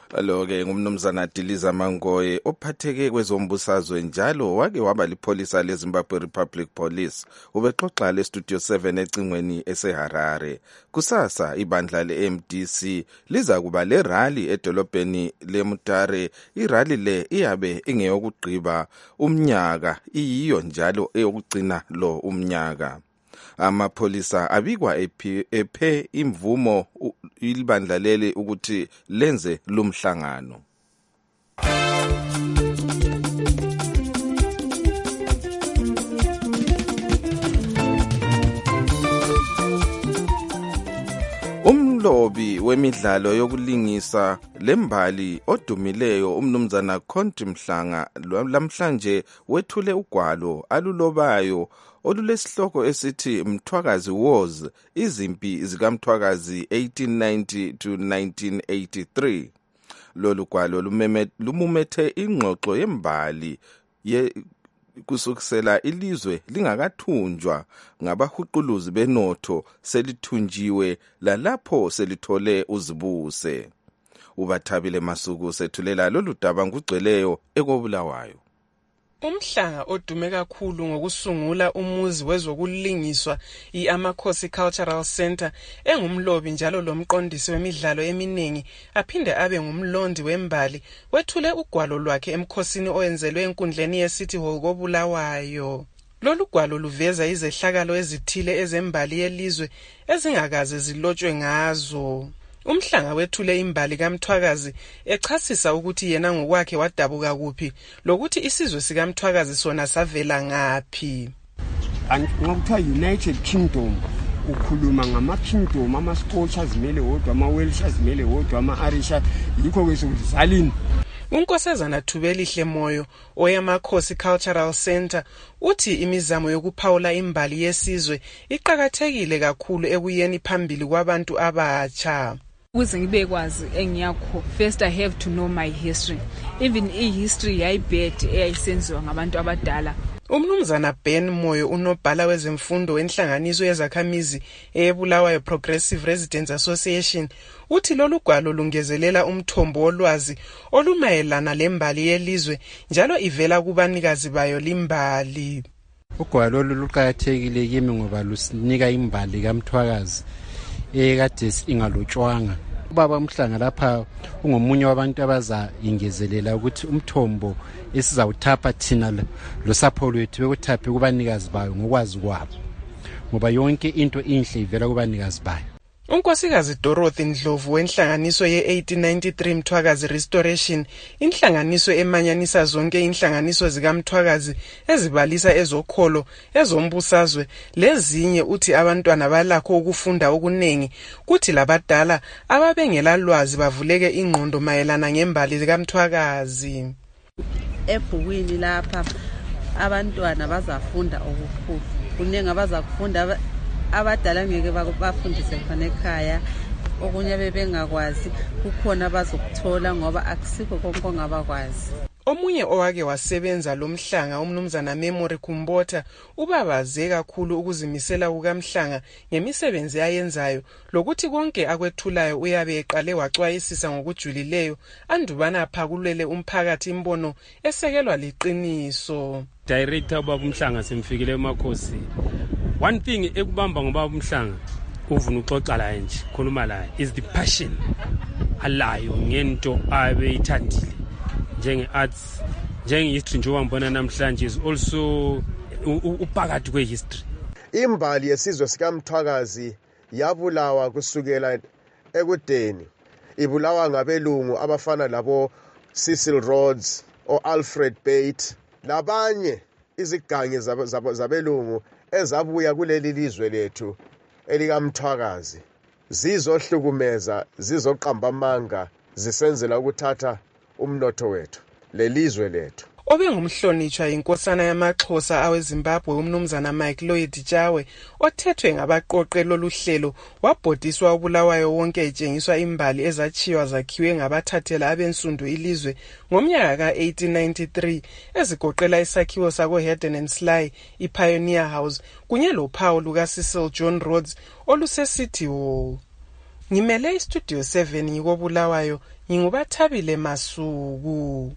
Lo-ke ngumnumzana Diliza Mangoye ophatheke kwezombusazwe njalo wake waba lipholisa leZimbabwe Republic Police. Ubexoxa leStudio 7 ecingweni eseHarare. Kusasa ibandla le-MDC liza kuba lerally edolobheni leMutare. Irally le iyabe ingeyokugqiba umnyaka, iyiyo njalo eyokugcina lo umnyaka. Amapholisa abikwa ephe imvumo ilibandla leli ukuthi lenze lumhlangano. Umlobi wemidlalo yokulingisa lembali odumileyo umnumzana Khonti Mhlanga lamhlanje wethule ugwalo alulobayo olulesihloko esithi Mthwakazi Wars, izimpi zikaMthwakazi 1890 to 1983. Lolu gwalo lumumethe ingxoxo yembali kusukisela ilizwe lingakathunjwa ngabahuquluzi benotho selithunjiwe lalapho selithole uzibuse. Ubathabile Masuku sethulela lolu daba ngugcweleyo ekobulawayo. Umhlanga odume kakhulu ngokusungula umuzi wezokulingiswa iAmakhosi Cultural Center engumlobi njalo lomqondisi wemidlalo eminingi aphinde abe ngumlondi wembali wethule ugwalo lwakhe emkhosini oyenzelwe enkundleni yeCity Hall koBulawayo. Lolu gwalo luveza izehlakalo ezithile ezembali yelizwe ezingakaze zilotshwe ngazo. Umhlanga wethule imbali kaMthwakazi echasisa ukuthi yena ngokwakhe wadabuka kuphi lokuthi isizwe sikaMthwakazi sona savela ngaphi. Ngokuthiwa United Kingdom ukhuluma ngama-kingdom, ama-Scotch azimele wodwa, ama-Welsh azimele wodwa, ama-Irish, yikho kwesokuthi zalini. Unkosazana Thubelihle Moyo oyamakhosi Cultural Center uthi imizamo yokuphawula imbali yesizwe iqhakathekile kakhulu ekuyeni phambili kwabantu abatsha. Ukuze ngibe kwazi engiyakho, first I have to know my history. Even history yayibhede eyayisenziwa ngabantu abadala. Umnumzana Ben Moyo unobhala wezemfundo wenhlanganiso yezakhamizi eBulawayo Progressive Residents Association uthi lolu gwalo lungezelela umthombo wolwazi olumayelana lembali yelizwe njalo ivela kubanikazi bayo limbali. Ugwalo luqhakathekile kimi ngoba lusinika imbali kaMthwakazi ekade ingalotshwanga. Ubaba Mhlanga lapha ungomunye wabantu abaza ingezelela ukuthi umthombo esizawuthapha thina lo sapho lwethu bekuthaphwe kubanikazi bayo ngokwazi kwabo, ngoba yonke into inhle ivela kubanikazi bayo. Unkosikazi Dorothy Ndlovu wenhlanganiso ye-1893 Mthwakazi Restoration, inhlanganiso emanyanisa zonke inhlanganiso zikaMthwakazi ezibalisa ezokholo, ezombusazwe lezinye, uthi abantwana balakho ukufunda okuningi kuthi labadala ababengela lwazi bavuleke ingqondo mayelana ngembali zikaMthwakazi. Ebhukwini lapha abantwana bazafunda okukhulu, kuningi abazakufunda abadala ngeke bafundise khona ekhaya, okunye bebengakwazi kukhona bazokuthola ngoba akusikho konke ongabakwazi. Omunye owake wasebenza lomhlanga umnumzana Memory Kumbota ubabaze kakhulu ukuzimisela kukaMhlanga ngemisebenzi ayenzayo lokuthi konke akwethulayo uyabe eqale waxwayisisa ngokujulileyo andubana phakulele umphakathi imbono esekelwa liqiniso. Director Baba Mhlanga semfikile emakhosi. One thing ekubamba ngobaba Mhlanga uvuna uxoxa la nje khuluma la is the passion alayo ngento abeyithandile njenge-arts, njenge-history njengoba ngibona namhlanje is also uphakathi kwe-history. Imbali yesizwe sikaMthwakazi yabulawa kusukela ekudeni, ibulawa ngabelungu abafana labo Cecil Rhodes o-Alfred Bate labanye izigangi zabelungu ezabuya kuleli lizwe lethu elikaMthwakazi zizohlukumeza, zizoqamba amanga, zisenzela ukuthatha umnotho wethu lelizwe lethu. Obengumhlonitshwa inkosana yamaXhosa aweZimbabwe umnumzana Mike Lloyd Jawe othethwe ngabaqoqe loluhlelo wabhodiswa uBulawayo wonke etshengiswa imbali ezachiwa zakhiwe ngabathathela abensundu ilizwe ngomnyaka ka-1893 ezigoqela isakhiwo sako Hayden and Sly, iPioneer House kunye lophawu lukaCecil John Rhodes oluseCity Hall. Ngimele iStudio 7 ngikobulawayo, ngingubathabile Masuku.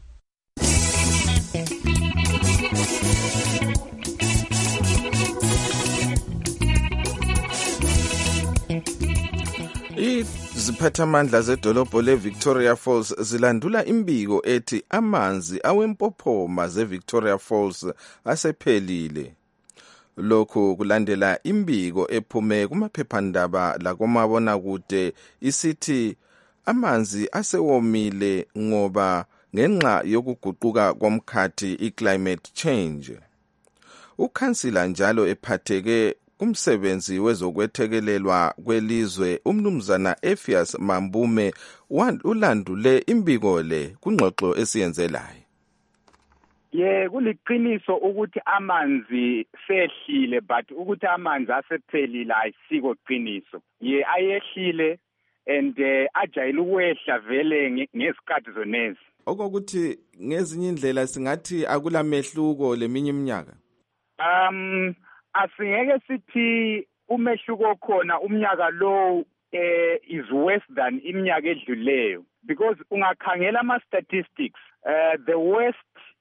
Iziphathamandla zedolobho leVictoria Falls zilandula imbiko ethi amanzi awempophoma zeVictoria Falls asephelile. Lokhu kulandela imbiko ephume kumaphephandaba lakomabonakude isithi amanzi asewomile ngoba ngenxa yokuguquka komkhathi i-climate change. Ukhansila njalo ephatheke kumsebenzi wezokwethekelelwa kwelizwe umnumzana Ephias Mambume ulandule imbiko le kungxoxo esiyenzelayo. Kuliqiniso ukuthi amanzi sehlile but ukuthi amanzi asephelile ayisiko qiniso. Ayehlile and ajayile ukwehla vele ngesikhathi zonezi. Okokuthi ngezinye indlela singathi akulamehluko leminye iminyaka. Asingeke sithi umehluko khona umnyaka lo is worse than iminyaka edluleyo because ungakhangela ama statistics the worst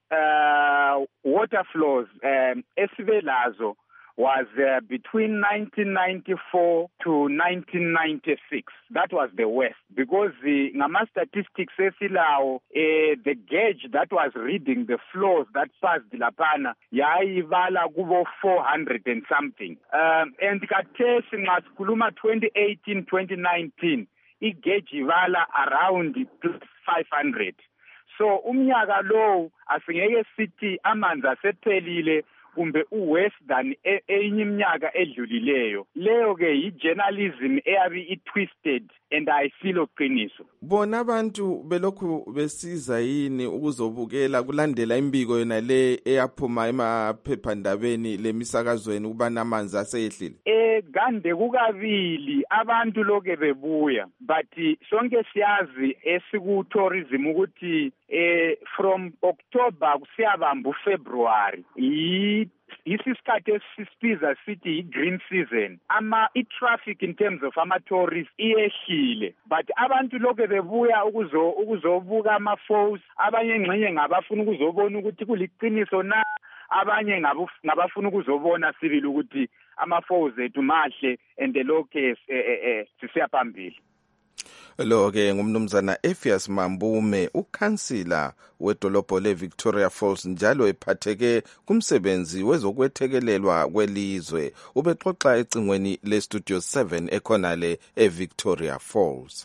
water flows esibelazo was between 1994 to 1996. That was the worst because the ngama statistics esilawo the gauge that was reading the flows that passed lapana yayivala kubo 400 and something. And kathesi ngasikhuluma 2018 2019 igauge ivala around plus 500. So umnyaka lo asingeke sithi amanzi asephelile kumbe worse than enye iminyaka edlulileyo. Leyo ke i-journalism eyabi i-twisted and ayisilo qiniso. Bona abantu belokhu besiza yini ukuzobukela kulandela imbiko yona le eyaphuma emaphephandabeni lemisakazweni ukubana amanzi aseyehlile? Gande kukabili abantu loke bebuya but sonke siyazi esiku-tourism ukuthi from October kusiyabamba uFebruary isikhathi esisibiza sithi i-green season. I-traffic in terms of ama-tourists iyehlile but abantu loke bebuya ukuzobuka ama-falls. Abanye ngxenye ngabafuna ukuzobona ukuthi kuliqiniso na, abanye ngabafuna ukuzobona sibili ukuthi ama-falls ethu mahle and lokhe sisiyaphambili. Lo ke ngumnumzana Ephias Mambume, ukhansila wedolobho leVictoria Falls njalo ephatheke kumsebenzi wezokwethekelelwa kwelizwe. Ubexoxa ecingweni leStudio 7 ekhonale eVictoria Falls.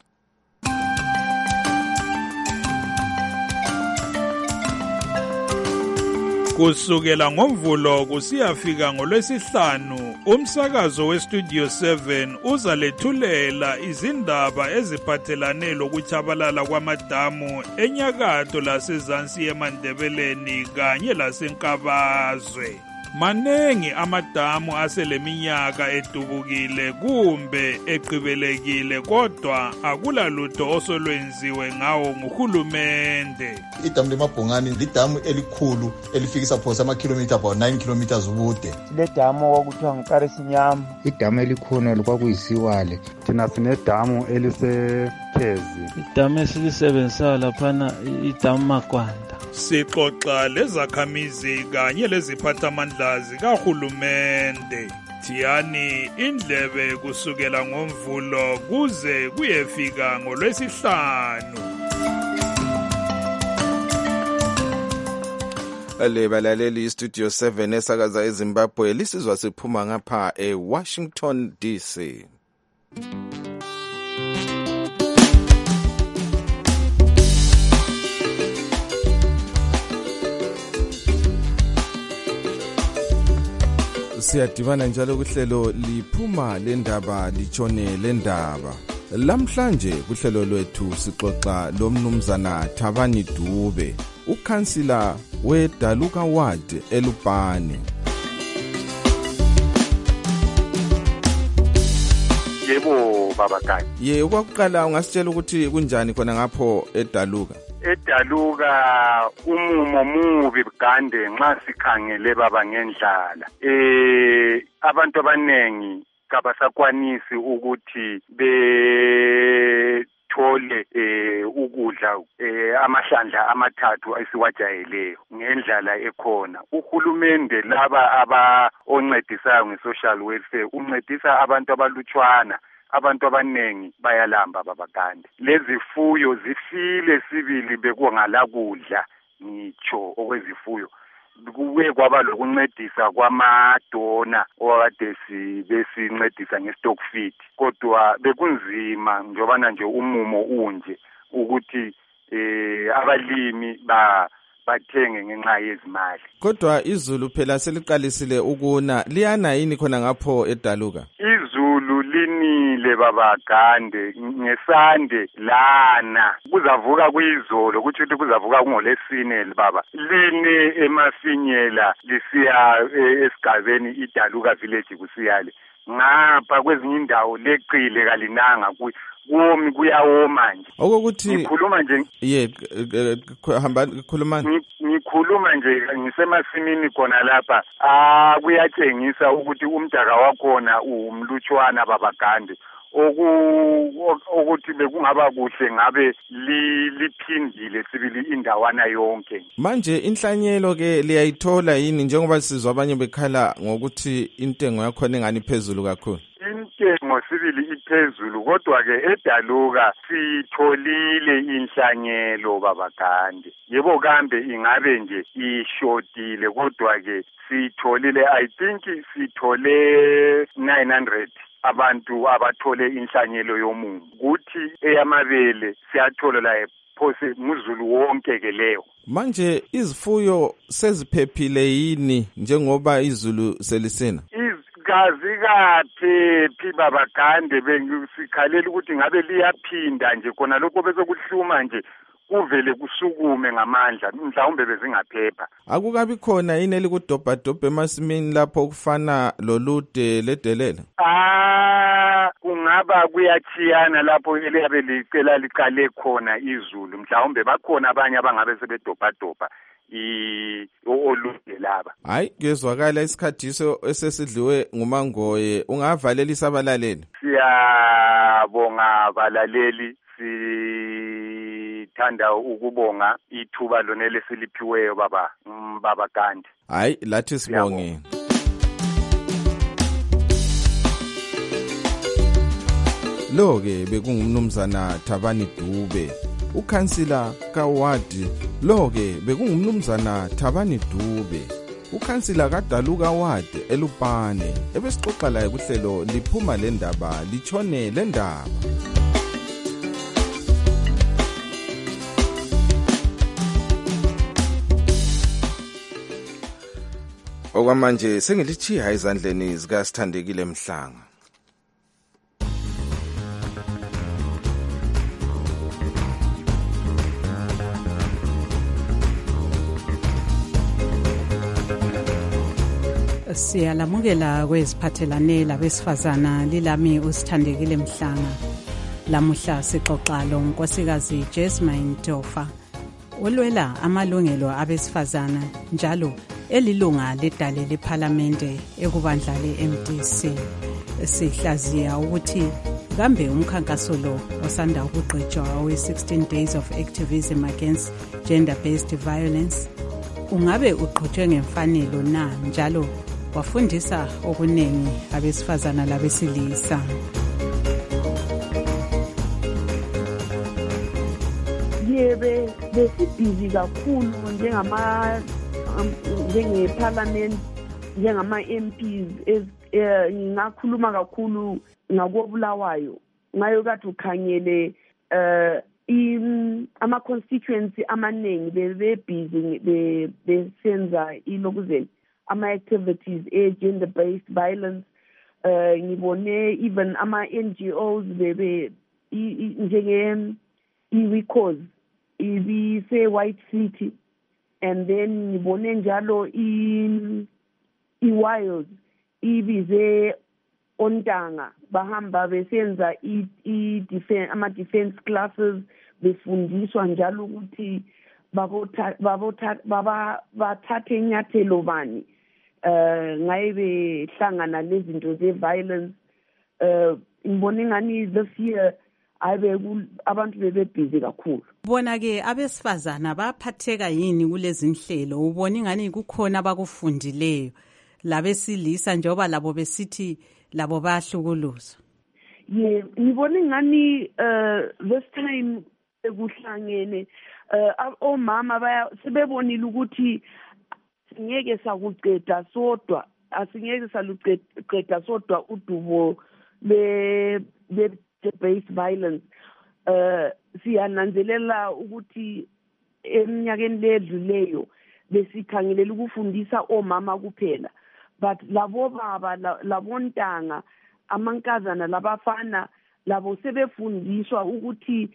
Kusukela ngoMvulo kusiyafika ngoLwesihlanu, umsakazo weStudio 7 uzalethulela izindaba eziphathelane lokuchabalala kwamadamu enyakatho lasezansi eMandebeleni kanye laseNkabazwe. Manengi amadamu aseleminyaka edubukile kumbe eqibelekile kodwa akulalutho osolwenziwe ngawo nguhulumende. Idamu leMabhongani lidamu elikhulu elifikisa phosa amakhilomitha about 9 kilometers ubude. Ledamu okuthiwa nguKarisinyama, idamu elikhona lokwakuyisiwale. Thina sinedamu eliseKhezi. Idamu esilisebenzisayo laphana idamu Makwanda. Sixoxa lezakhamizi kanye leziphathamandla zikahulumende. Thiyani indlebe kusukela ngoMvulo kuze kuyefika ngoLwesihlanu. Balaleli iStudio 7 esakaza eZimbabwe lisizwa siphuma ngapha eWashington DC. Siyadibana njalo kuhlelo liphuma lendaba litshone lendaba. Lamhlanje kuhlelo lwethu sixoxa lomnumzana Thabani Dube, ukhansila weDaluka Ward eLupane. Yebo baba Kanye. Okokuqala ungasitshela ukuthi kunjani khona ngapho eDaluka? eDaluka umumo mubi Gande nxa sikhangele baba ngendlala. Abantu abanengi kabasakwanisi ukuthi sithole ukudla amahlandla amathathu esiwajayeleyo ngendlela ekhona. Uhulumende laba oncedisayo nge-social welfare uncedisa abantu abalutshwana, abantu abanengi bayalamba babagande. Lezi fuyo zifile sibili bekungala kudla ngitsho okwezifuyo. Kuwe kwaba lokuncedisa kwamadona okade besincedisa ngestock feed, kodwa bekunzima njobana nje umumo unje ukuthi abalimi bathenge ngenxa yezimali. Kodwa izulu phela seliqalisile ukuna, liyana yini khona ngapho eDaluka? Izulu linile babagande ngesande lana, kuzavuka kuyizolo kuthi ukuthi kuzavuka kungolesine baba. Line emafinyela lisiya esigabeni iDaluka village kusiyale. Ngapha kwezinye indawo leqile kalinanga kuwomi kuyawoma nje. Okokuthi ngikhuluma nje ngikhuluma nje ngisemasimini khona lapha kuyatshengisa ukuthi umdaka wakhona umlutshwana babagande ukuthi bekungaba kuhle ngabe liphindile sibili indawana yonke. Manje inhlanyelo ke liyayithola yini njengoba sizwa abanye bekhala ngokuthi intengo yakhona engani phezulu kakhulu? Intengo sibili iphezulu, kodwa ke eDaluka sitholile inhlanyelo babagande. Yebo kambe ingabe nje ishotile, kodwa ke sitholile, I think sithole 900 abantu abathole inhlanyelo yomumo. Kuthi eyamabele siyathola la phose nguzulu wonke ke leyo. Manje izifuyo seziphephile yini njengoba izulu selisena? Kazikaphi babagande bengisikhalela ukuthi ngabe liyaphinda nje khona lokho bese kuhluma nje kuvele kusukume ngamandla, mhlawumbe bezingaphepha. Akukabi khona yini elikudobhadobha emasimini lapho okufana lolude ledelela? Kungaba kuyachiyana lapho eliyabe licela liqale khona izulu, mhlawumbe bakhona abanye abangabe sebedobhadobha olude laba. Hayi, kezwakala isikhathiso esesidliwe nguMangoye, ungavalelisa abalaleli. Siyabonga abalaleli, sithanda ukubonga ithuba lona lesiliphiweyo baba Gandhi. Hayi, lathi sibonge. Lo-ke bekungumnumzana Thabani Dube, ukhansila kaWadi. Lo-ke bekungumnumzana Thabani Dube, ukhansila kaDaluka Wadi eLupane, ebesixoxa laye kuhlelo liphuma le ndaba litshone le ndaba. Okwamanje sengilichiya izandleni zikaSithandekile Mhlanga. Siyalamukela kweziphathelane labesifazana lilami uSithandekile Mhlanga. Lamuhla sixoxa lo nkosikazi Jasmine Tofa olwela amalungelo abesifazana njalo elilunga ledale leParlamente ekubandla leMDC. Sihlaziya ukuthi kambe umkhankaso lo osanda ukugqitshwa we-16 Days of Activism Against Gender-Based Violence ungabe uqhutshwe ngemfanelo na, njalo wafundisa okuningi abesifazana labesilisa. Yebe besibhizi kakhulu njengeParliament, njengama-MPs, ngingakhuluma kakhulu ngakobulawayo ngayo kade ukhangele ama-constituency amaningi bebebhizi besenza ilokuzeni ama-activities gender-based violence. Ngibone even ama-NGOs njenge-WeCause ibise-White City, and then ngibone njalo i-Wild ibize Ontanga bahamba besenza ama-defense classes, befundiswa njalo ukuthi bathathe inyathelo bani ngaye behlangana lezinto ze-violence. Ngibone ngani this year abantu bebebhizi kakhulu. Bona-ke abesifazana baphatheka yini kulezi nhlelo? Ubona ingani kukhona abakufundileyo labesilisa njengoba labo besithi labo bayahlukuluzwa? Ngibona ingani this time ekuhlangene omama sebebonile ukuthi singeke sakuqeda sodwa, asingeke saluqeda sodwa udubo based violence. Siyananzelela ukuthi eminyakeni ledluleyo besikhangelela ukufundisa omama kuphela, but labo baba labontanga amankazana labafana labo sebefundiswa ukuthi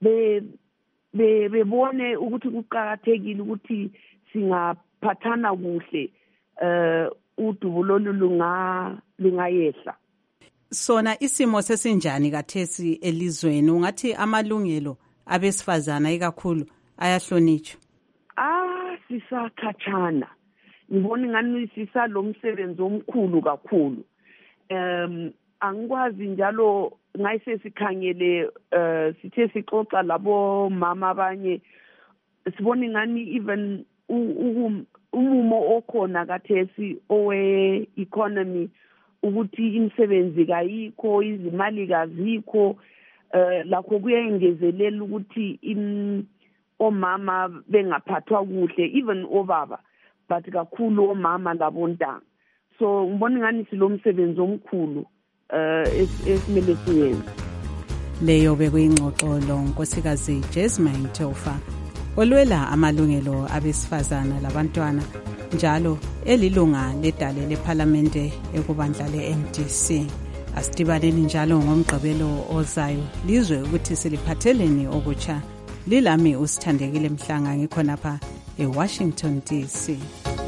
bebone ukuthi kuqhakathekile ukuthi singaphathana kuhle udubo lolu lungayehla. Sona isimo sesinjani kathesi elizweni? Ungathi amalungelo abesifazana ikakhulu ayahlonitshwa? Sisakhatshana. Ngibona ingani sisalomsebenzi omkhulu kakhulu. Angikwazi njalo ngayise sikhangele sithe sixoxa labo mama abanye sibona ingani even umumo okhona kathesi owe economy ukuthi imisebenzi kayikho, izimali kazikho, lakho kuyengezelela ukuthi omama bengaphathwa kuhle, even obaba, but kakhulu omama labontanga. So ngibona ingani silomsebenzi omkhulu esimele siyenze. Leyo bekuyingxoxo lonkosikazi Jesmine Tofa olwela amalungelo abesifazana labantwana njalo elilunga ledale leParlamente ekubandla leMDC. Asidibaneni njalo ngomgqibelo ozayo lizwe ukuthi siliphatheleni okutsha. Lilami uSithandekile Mhlanga ngikhonapha eWashington DC.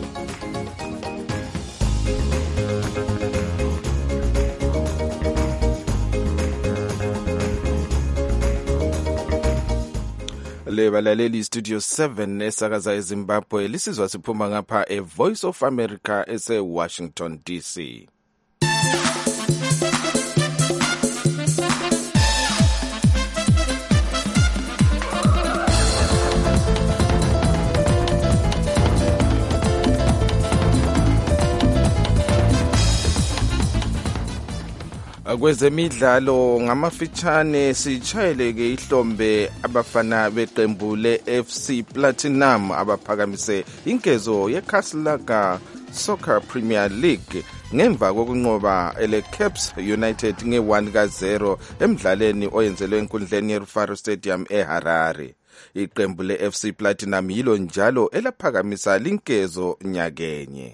Lebalaleli Studio 7 esakaza eZimbabwe lisizwa siphuma ngapha eVoice of America ese-Washington DC. Kwezemidlalo ngamafitshane sitshayeleke ihlombe abafana beqembu le-FC Platinum abaphakamise inkezo yeCastlelaga Soccer Premier League ngemva kokunqoba ele-Caps United nge-1-0 emdlalweni oyenzelwe enkundleni yeRufaro Stadium eHarare. Iqembu le-FC Platinum yilo njalo elaphakamisa linkezo nyakenye.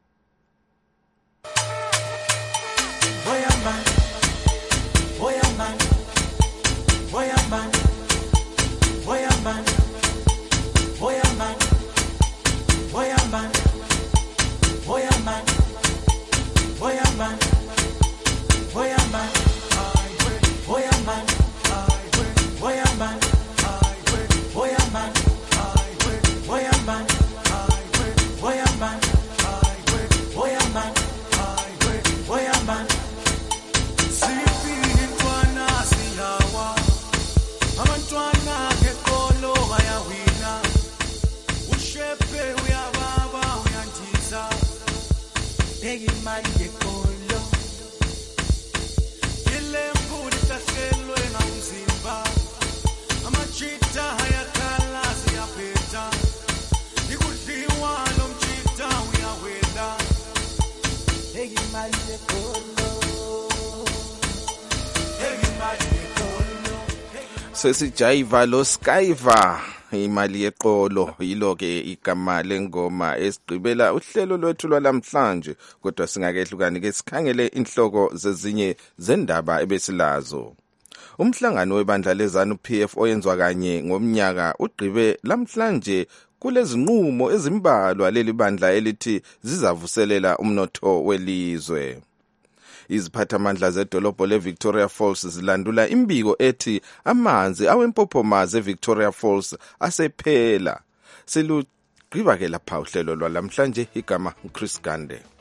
Sesijayiva lo Skyva imali yeqolo yilo ke igama lengoma esigqibela uhlelo lwethu lwalamhlanje, kodwa singakehlukani ke sikhangele inhloko zezinye zendaba ebesilazo. Umhlangano webandla lezanu PF oyenzwa kanye ngomnyaka ugqibe lamhlanje kulezi nqumo ezimbalwa leli bandla elithi zizavuselela umnotho welizwe. Iziphathamandla zedolobho leVictoria Falls zilandula imbiko ethi amanzi awempophomazi eVictoria Falls asephela. Silugqiba ke lapha uhlelo lwalamhlanje igama uChris Gande.